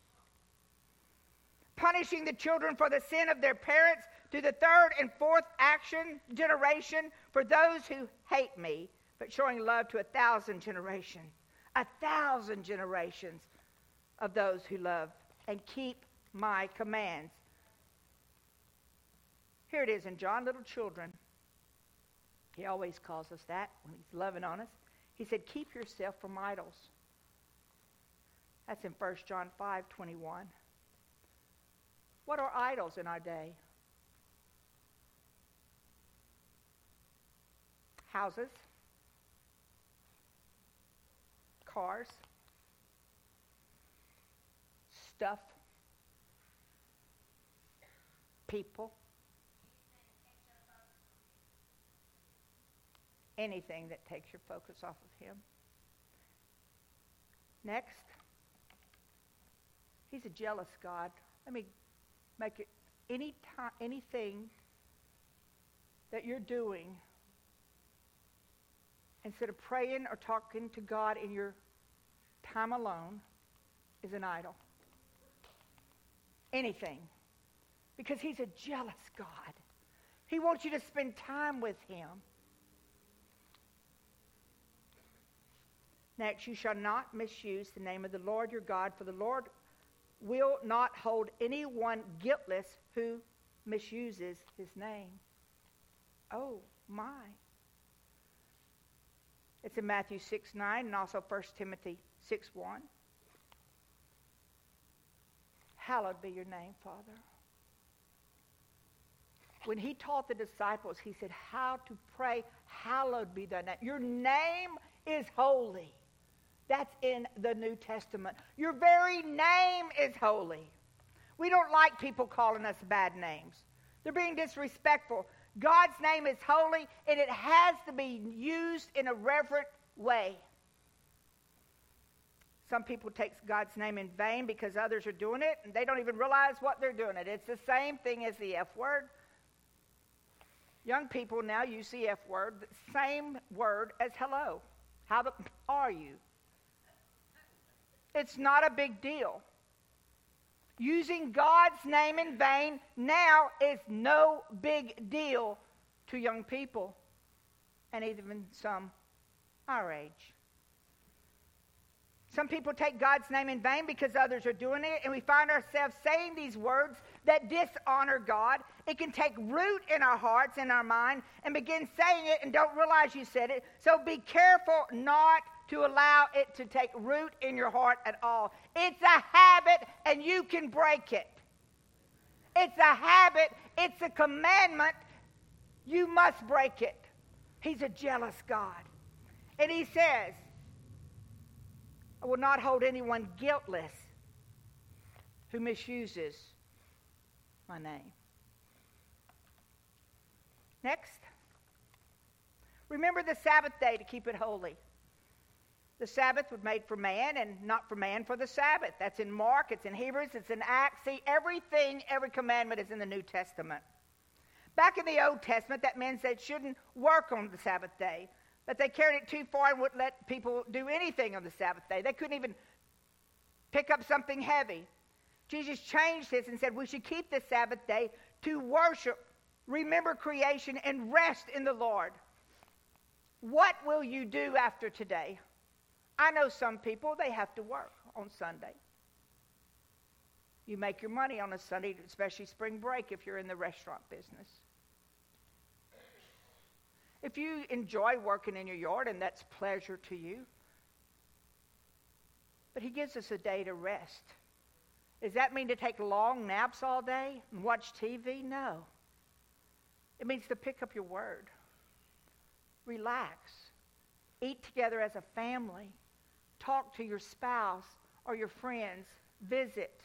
punishing the children for the sin of their parents to the third and fourth action generation for those who hate me, but showing love to a thousand generations. A thousand generations of those who love and keep my commands. Here it is in John, little children. He always calls us that when he's loving on us. He said, keep yourself from idols. That's in First John five twenty-one. What are idols in our day? Houses. Cars, stuff, people, anything that takes your focus off of him. Next, he's a jealous God. Let me make it any time, anything that you're doing instead of praying or talking to God in your time alone, is an idol. Anything. Because he's a jealous God. He wants you to spend time with him. Next, you shall not misuse the name of the Lord your God, for the Lord will not hold anyone guiltless who misuses his name. Oh, my. It's in Matthew six nine and also First Timothy six one. Hallowed be your name, Father. When he taught the disciples, he said how to pray, hallowed be thy name. Your name is holy. That's in the New Testament. Your very name is holy. We don't like people calling us bad names. They're being disrespectful. God's name is holy, and it has to be used in a reverent way. Some people take God's name in vain because others are doing it, and they don't even realize what they're doing it. It's the same thing as the F word. Young people now use the F word, the same word as hello. How the, are you? It's not a big deal. Using God's name in vain now is no big deal to young people, and even some our age. Some people take God's name in vain because others are doing it, and we find ourselves saying these words that dishonor God. It can take root in our hearts and our mind and begin saying it and don't realize you said it. So be careful not to allow it to take root in your heart at all. It's a habit, and you can break it. It's a habit. It's a commandment. You must break it. He's a jealous God. And he says, I will not hold anyone guiltless who misuses my name. Next, remember the Sabbath day to keep it holy. The Sabbath was made for man and not for man for the Sabbath. That's in Mark, it's in Hebrews, it's in Acts. See, everything, every commandment is in the New Testament. Back in the Old Testament, that meant they shouldn't work on the Sabbath day. But they carried it too far and wouldn't let people do anything on the Sabbath day. They couldn't even pick up something heavy. Jesus changed this and said we should keep the Sabbath day to worship, remember creation, and rest in the Lord. What will you do after today? I know some people, they have to work on Sunday. You make your money on a Sunday, especially spring break if you're in the restaurant business. If you enjoy working in your yard and that's pleasure to you, but he gives us a day to rest. Does that mean to take long naps all day and watch T V? No. It means to pick up your word, relax, eat together as a family, talk to your spouse or your friends, visit.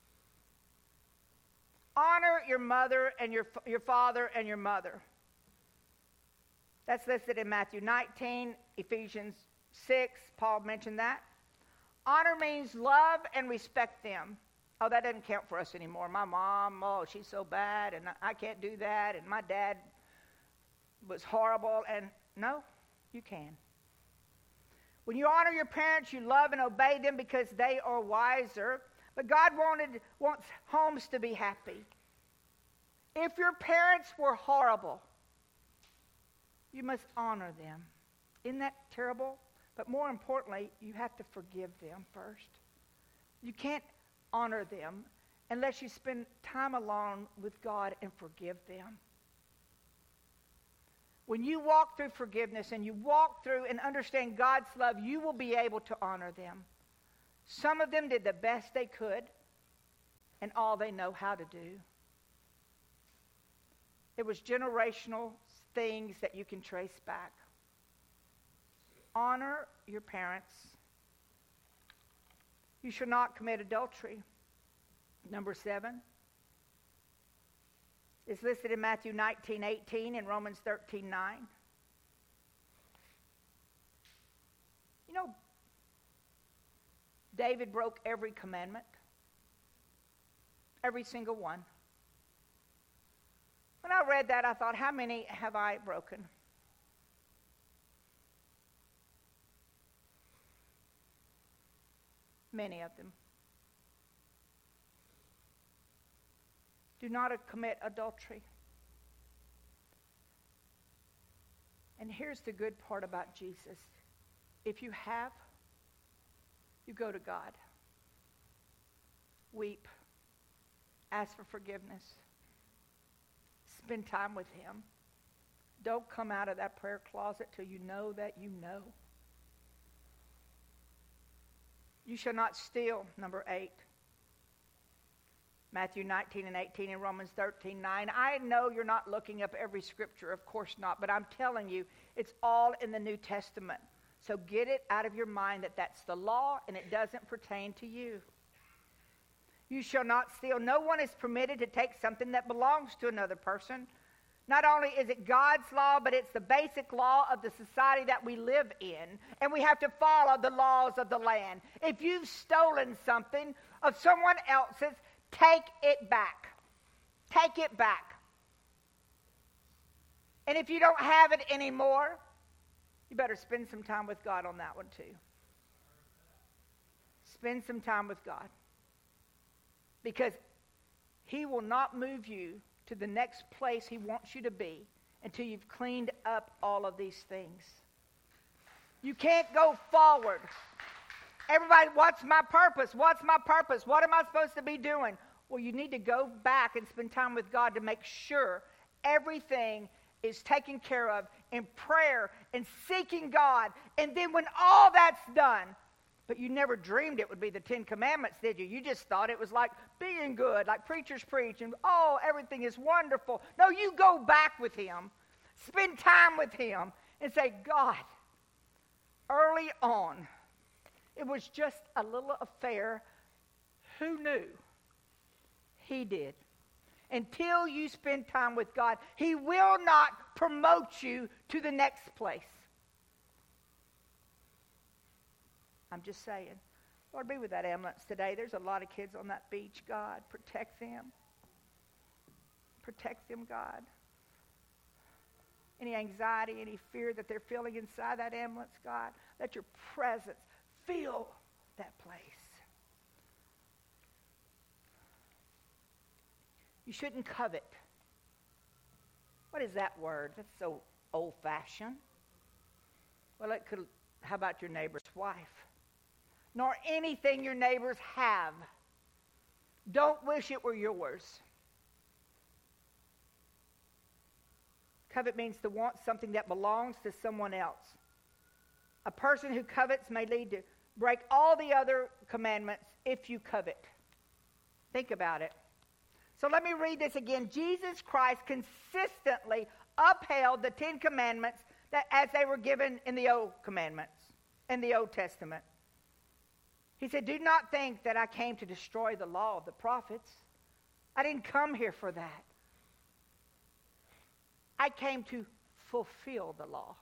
Honor your mother and your, your father and your mother. That's listed in Matthew nineteen, Ephesians six. Paul mentioned that. Honor means love and respect them. Oh, that doesn't count for us anymore. My mom, oh, she's so bad, and I can't do that, and my dad was horrible. And no, you can. When you honor your parents, you love and obey them because they are wiser. But God wanted wants homes to be happy. If your parents were horrible, you must honor them. Isn't that terrible? But more importantly, you have to forgive them first. You can't honor them unless you spend time alone with God and forgive them. When you walk through forgiveness and you walk through and understand God's love, you will be able to honor them. Some of them did the best they could and all they know how to do. It was generational things that you can trace back. Honor your parents. You shall not commit adultery. Number seven is listed in Matthew nineteen eighteen and Romans thirteen nine. You know, David broke every commandment. Every single one. When I read that, I thought, how many have I broken? many of them. Do not commit adultery. And here's the good part about Jesus. If you have, you go to God. Weep. Ask for forgiveness. Spend time with Him. Don't come out of that prayer closet till you know that you know. You shall not steal, number eight. Matthew nineteen and eighteen and Romans thirteen nine. I know you're not looking up every scripture, of course not, but I'm telling you, it's all in the New Testament. So get it out of your mind that that's the law and it doesn't pertain to you. You shall not steal. No one is permitted to take something that belongs to another person. Not only is it God's law, but it's the basic law of the society that we live in, and we have to follow the laws of the land. If you've stolen something of someone else's, take it back. Take it back. And if you don't have it anymore, you better spend some time with God on that one too. Spend some time with God. Because He will not move you to the next place He wants you to be until you've cleaned up all of these things. You can't go forward. Everybody, what's my purpose? What's my purpose? What am I supposed to be doing? Well, you need to go back and spend time with God to make sure everything is taken care of in prayer and seeking God. And then when all that's done, but you never dreamed it would be the Ten Commandments, did you? You just thought it was like being good, like preachers preach, and oh, everything is wonderful. No, you go back with Him, spend time with Him, and say, God, early on, it was just a little affair. Who knew? He did. Until you spend time with God, He will not promote you to the next place. I'm just saying. Lord, be with that ambulance today. There's a lot of kids on that beach. God, protect them. Protect them, God. Any anxiety, any fear that they're feeling inside that ambulance, God, let your presence fill that place. You shouldn't covet. What is that word? That's so old-fashioned. Well, it could. How about your neighbor's wife? Nor anything your neighbors have. Don't wish it were yours. Covet means to want something that belongs to someone else. A person who covets may lead to break all the other commandments if you covet. Think about it. So let me read this again. Jesus Christ consistently upheld the Ten Commandments that as they were given in the Old Commandments, in the Old Testament. He said, do not think that I came to destroy the law of the prophets. I didn't come here for that. I came to fulfill the law.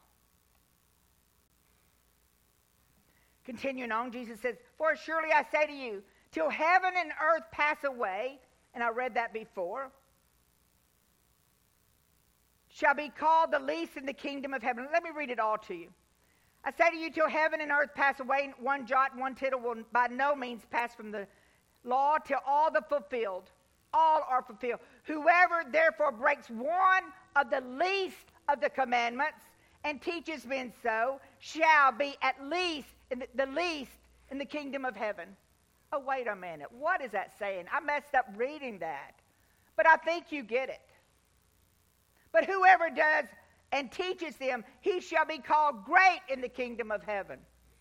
Continuing on, Jesus says, for surely I say to you, till heaven and earth pass away, and I read that before, shall be called the least in the kingdom of heaven. Let me read it all to you. I say to you, till heaven and earth pass away, one jot and one tittle will by no means pass from the law till all the fulfilled. All are fulfilled. Whoever therefore breaks one of the least of the commandments and teaches men so shall be at least in the, the least in the kingdom of heaven. Oh, wait a minute. What is that saying? I messed up reading that. But I think you get it. But whoever does and teaches them, he shall be called great in the kingdom of heaven.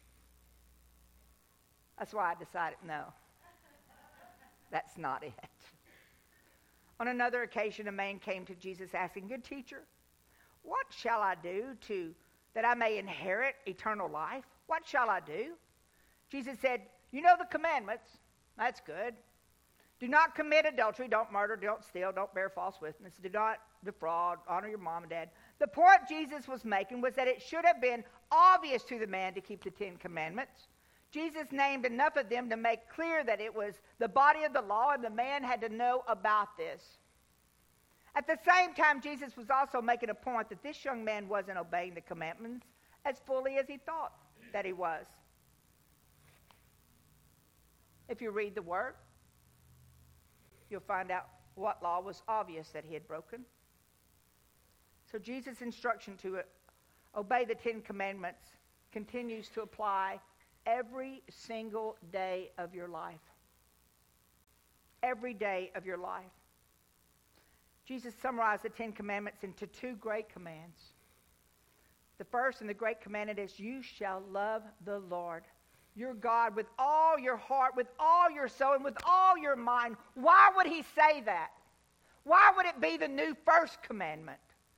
That's why I decided, no, that's not it. On another occasion, a man came to Jesus asking, good teacher, what shall I do to that I may inherit eternal life? What shall I do? Jesus said, you know the commandments. That's good. Do not commit adultery, don't murder, don't steal, don't bear false witness, do not defraud, honor your mom and dad. The point Jesus was making was that it should have been obvious to the man to keep the Ten Commandments. Jesus named enough of them to make clear that it was the body of the law, and the man had to know about this. At the same time, Jesus was also making a point that this young man wasn't obeying the commandments as fully as he thought that he was. If you read the Word, you'll find out what law was obvious that he had broken. So Jesus' instruction to obey the Ten Commandments continues to apply every single day of your life. Every day of your life. Jesus summarized the Ten Commandments into two great commands. The first and the great commandment is, you shall love the Lord your God with all your heart, with all your soul, and with all your mind. Why would he say that? Why would it be the new first commandment?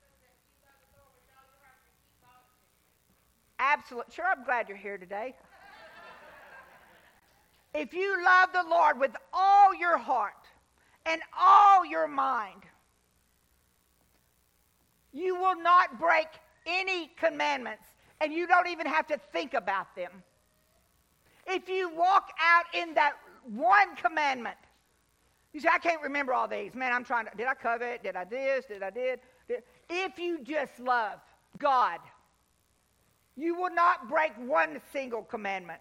Absolutely. Sure, I'm glad you're here today. If you love the Lord with all your heart and all your mind, you will not break any commandments, and you don't even have to think about them. If you walk out in that one commandment, you say, I can't remember all these. Man, I'm trying to, did I covet? Did I this? Did I did? did? If you just love God, you will not break one single commandment.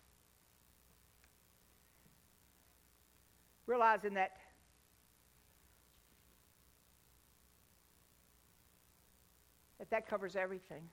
Realizing that that that covers everything.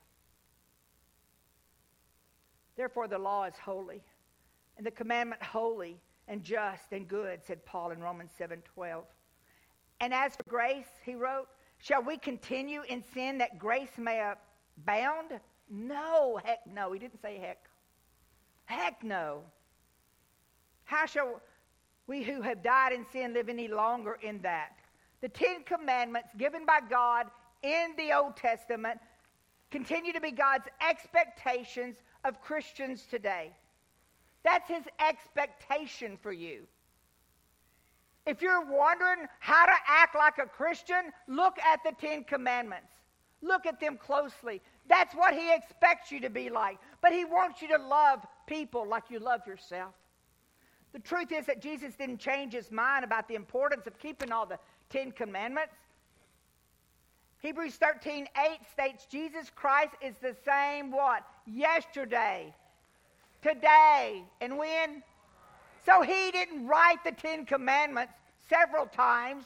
Therefore, the law is holy, and the commandment holy and just and good, said Paul in Romans seven twelve. And as for grace, he wrote, shall we continue in sin that grace may abound? No, heck no. He didn't say heck. Heck no. How shall we who have died in sin live any longer in that? The Ten Commandments given by God in the Old Testament continue to be God's expectations of Christians today. That's his expectation for you. If you're wondering how to act like a Christian, look at the Ten Commandments. Look at them closely. That's what he expects you to be like. But he wants you to love people like you love yourself. The truth is that Jesus didn't change his mind about the importance of keeping all the Ten Commandments. Hebrews thirteen eight states Jesus Christ is the same what? Yesterday, today, and when? So he didn't write the Ten Commandments several times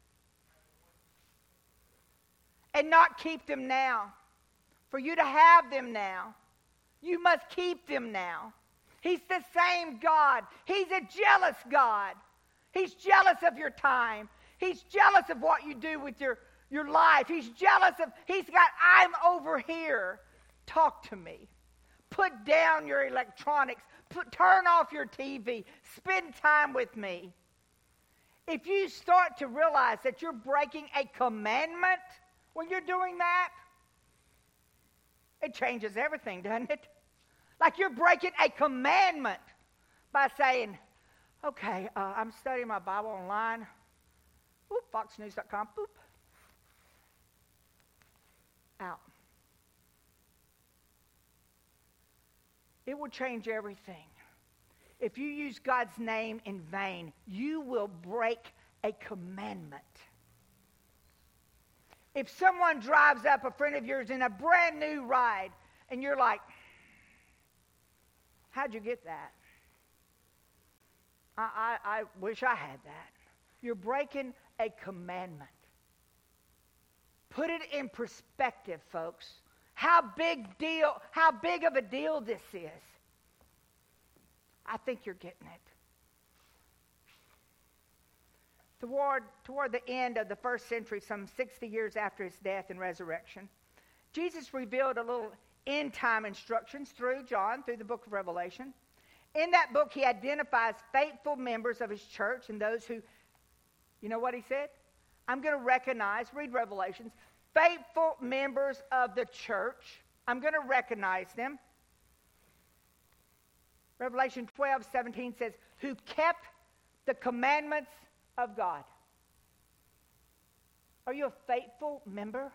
and not keep them now. For you to have them now, you must keep them now. He's the same God. He's a jealous God. He's jealous of your time. He's jealous of what you do with your, your life. He's jealous of, he's got, I'm over here. Talk to me. Put down your electronics. Put, turn off your T V. Spend time with me. If you start to realize that you're breaking a commandment when you're doing that, it changes everything, doesn't it? Like you're breaking a commandment by saying, okay, uh, I'm studying my Bible online. Boop, fox news dot com. Boop. Out. It will change everything. If you use God's name in vain, you will break a commandment. If someone drives up a friend of yours in a brand new ride, and you're like, how'd you get that? I, I, I wish I had that. You're breaking a commandment. Put it in perspective, folks. How big deal, how big of a deal this is. I think you're getting it. Toward, toward the end of the first century, some sixty years after his death and resurrection, Jesus revealed a little end-time instructions through John, through the book of Revelation. In that book, he identifies faithful members of his church and those who, you know what he said? I'm going to recognize, read Revelations, faithful members of the church. I'm going to recognize them. Revelation twelve seventeen says, who kept the commandments of God. Are you a faithful member?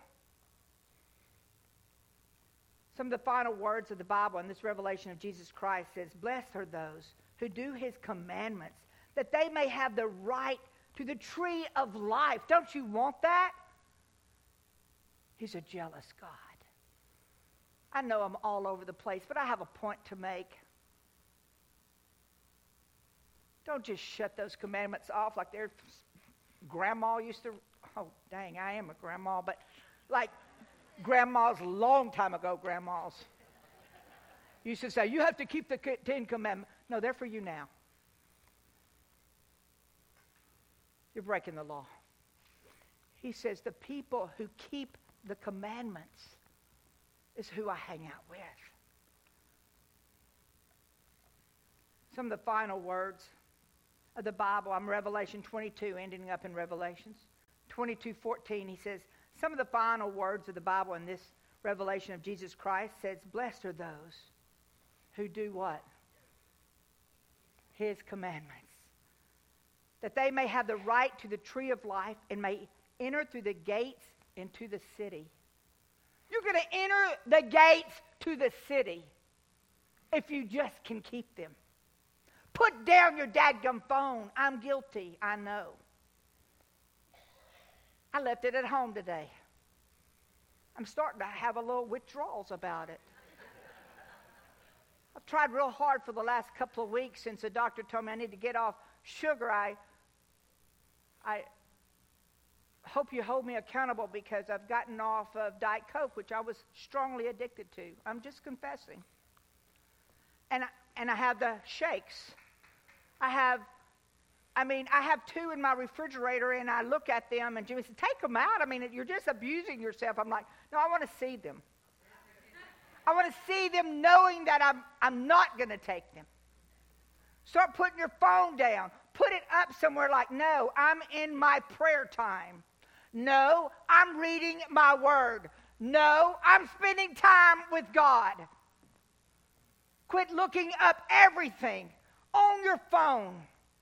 Some of the final words of the Bible in this revelation of Jesus Christ says, blessed are those who do his commandments, that they may have the right to the tree of life. Don't you want that? He's a jealous God. I know I'm all over the place, but I have a point to make. Don't just shut those commandments off like their grandma used to. Oh, dang, I am a grandma, but like grandmas a long time ago, grandmas used to say, you have to keep the Ten Commandments. No, they're for you now. You're breaking the law. He says the people who keep the commandments is who I hang out with. Some of the final words of the Bible, I'm Revelation twenty-two, ending up in Revelations. twenty-two fourteen, he says, some of the final words of the Bible in this revelation of Jesus Christ says, blessed are those who do what? His commandments. That they may have the right to the tree of life and may enter through the gates into the city. You're going to enter the gates to the city if you just can keep them. Put down your dadgum phone. I'm guilty, I know. I left it at home today. I'm starting to have a little withdrawals about it. I've tried real hard for the last couple of weeks since the doctor told me I need to get off sugar. I, I hope you hold me accountable because I've gotten off of Diet Coke, which I was strongly addicted to. I'm just confessing. And I, and I have the shakes. I have, I mean, I have two in my refrigerator, and I look at them, and Jimmy said, take them out. I mean, you're just abusing yourself. I'm like, no, I want to see them. I want to see them knowing that I'm, I'm not going to take them. Start putting your phone down. Put it up somewhere like, no, I'm in my prayer time. No, I'm reading my word. No, I'm spending time with God. Quit looking up everything on your phone.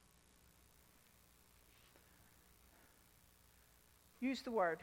Use the word.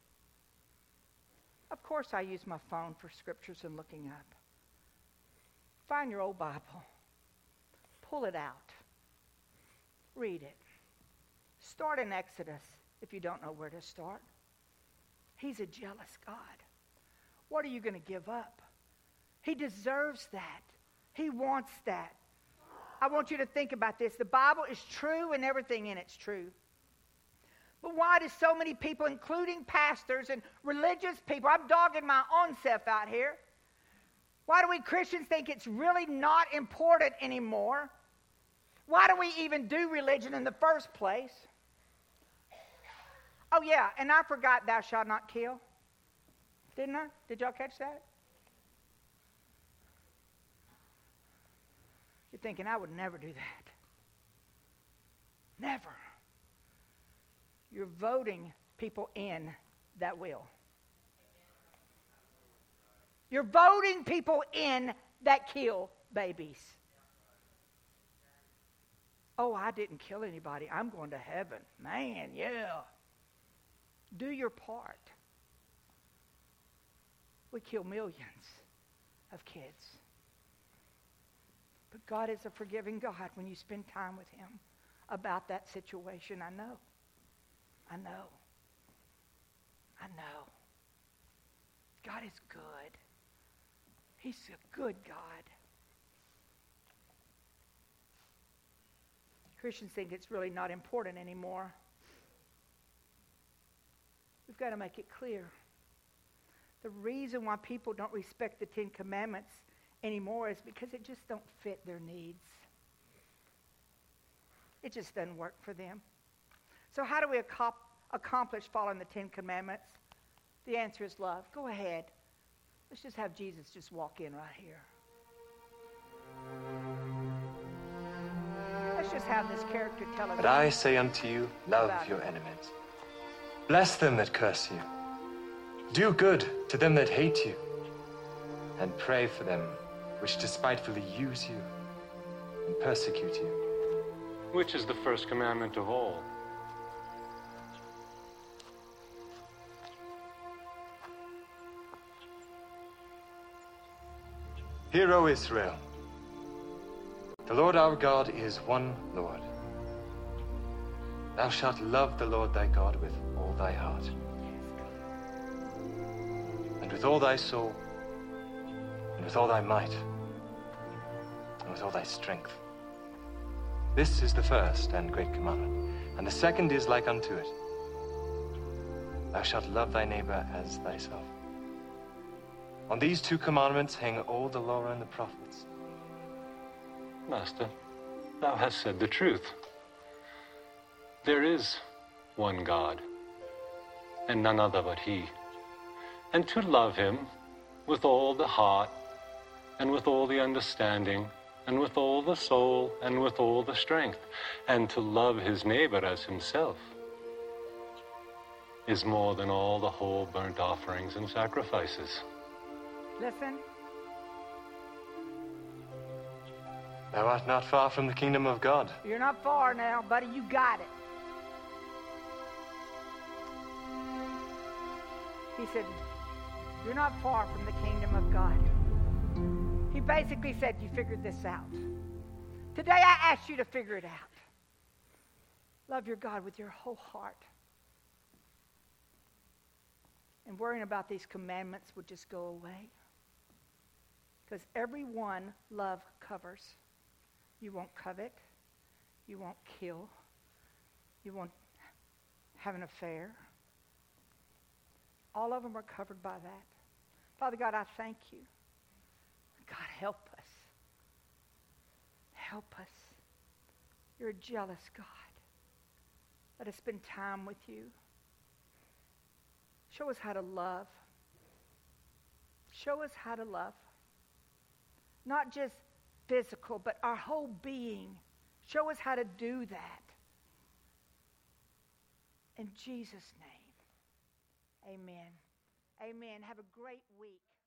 Of course I use my phone for scriptures and looking up. Find your old Bible. Pull it out. Read it. Start in Exodus if you don't know where to start. He's a jealous God. What are you going to give up? He deserves that. He wants that. I want you to think about this. The Bible is true and everything in it's true. But why do so many people, including pastors and religious people, I'm dogging my own self out here. Why do we Christians think it's really not important anymore? Why do we even do religion in the first place? Oh yeah, and I forgot thou shalt not kill. Didn't I? Did y'all catch that? You're thinking, I would never do that. Never. You're voting people in that will. You're voting people in that kill babies. Oh, I didn't kill anybody. I'm going to heaven. Man, yeah. Do your part. We kill millions of kids. But God is a forgiving God when you spend time with Him about that situation. I know. I know. I know. God is good. He's a good God. Christians think it's really not important anymore. We've got to make it clear. The reason why people don't respect the Ten Commandments anymore is because it just don't fit their needs. It just doesn't work for them. So how do we ac- accomplish following the Ten Commandments? The answer is love. Go ahead. Let's just have Jesus just walk in right here. Let's just have this character tell us. But I say unto you, love your enemies. Bless them that curse you. Do good to them that hate you. And pray for them which despitefully use you and persecute you. Which is the first commandment of all? Hear, O Israel, the Lord our God is one Lord. Thou shalt love the Lord thy God with all thy heart, and with all thy soul, and with all thy might, and with all thy strength. This is the first and great commandment, and the second is like unto it. Thou shalt love thy neighbor as thyself. On these two commandments hang all the law and the prophets. Master, thou hast said the truth. There is one God, and none other but he. And to love him with all the heart, and with all the understanding, and with all the soul, and with all the strength, and to love his neighbor as himself, is more than all the whole burnt offerings and sacrifices. Listen. Thou art not far from the kingdom of God. You're not far now, buddy. You got it. He said, you're not far from the kingdom of God. He basically said, you figured this out. Today I ask you to figure it out. Love your God with your whole heart. And worrying about these commandments would just go away. Because every one love covers. You won't covet. You won't kill. You won't have an affair. All of them are covered by that. Father God, I thank you. God, help us. Help us. You're a jealous God. Let us spend time with you. Show us how to love. Show us how to love. Not just physical, but our whole being. Show us how to do that. In Jesus' name, amen. Amen. Have a great week.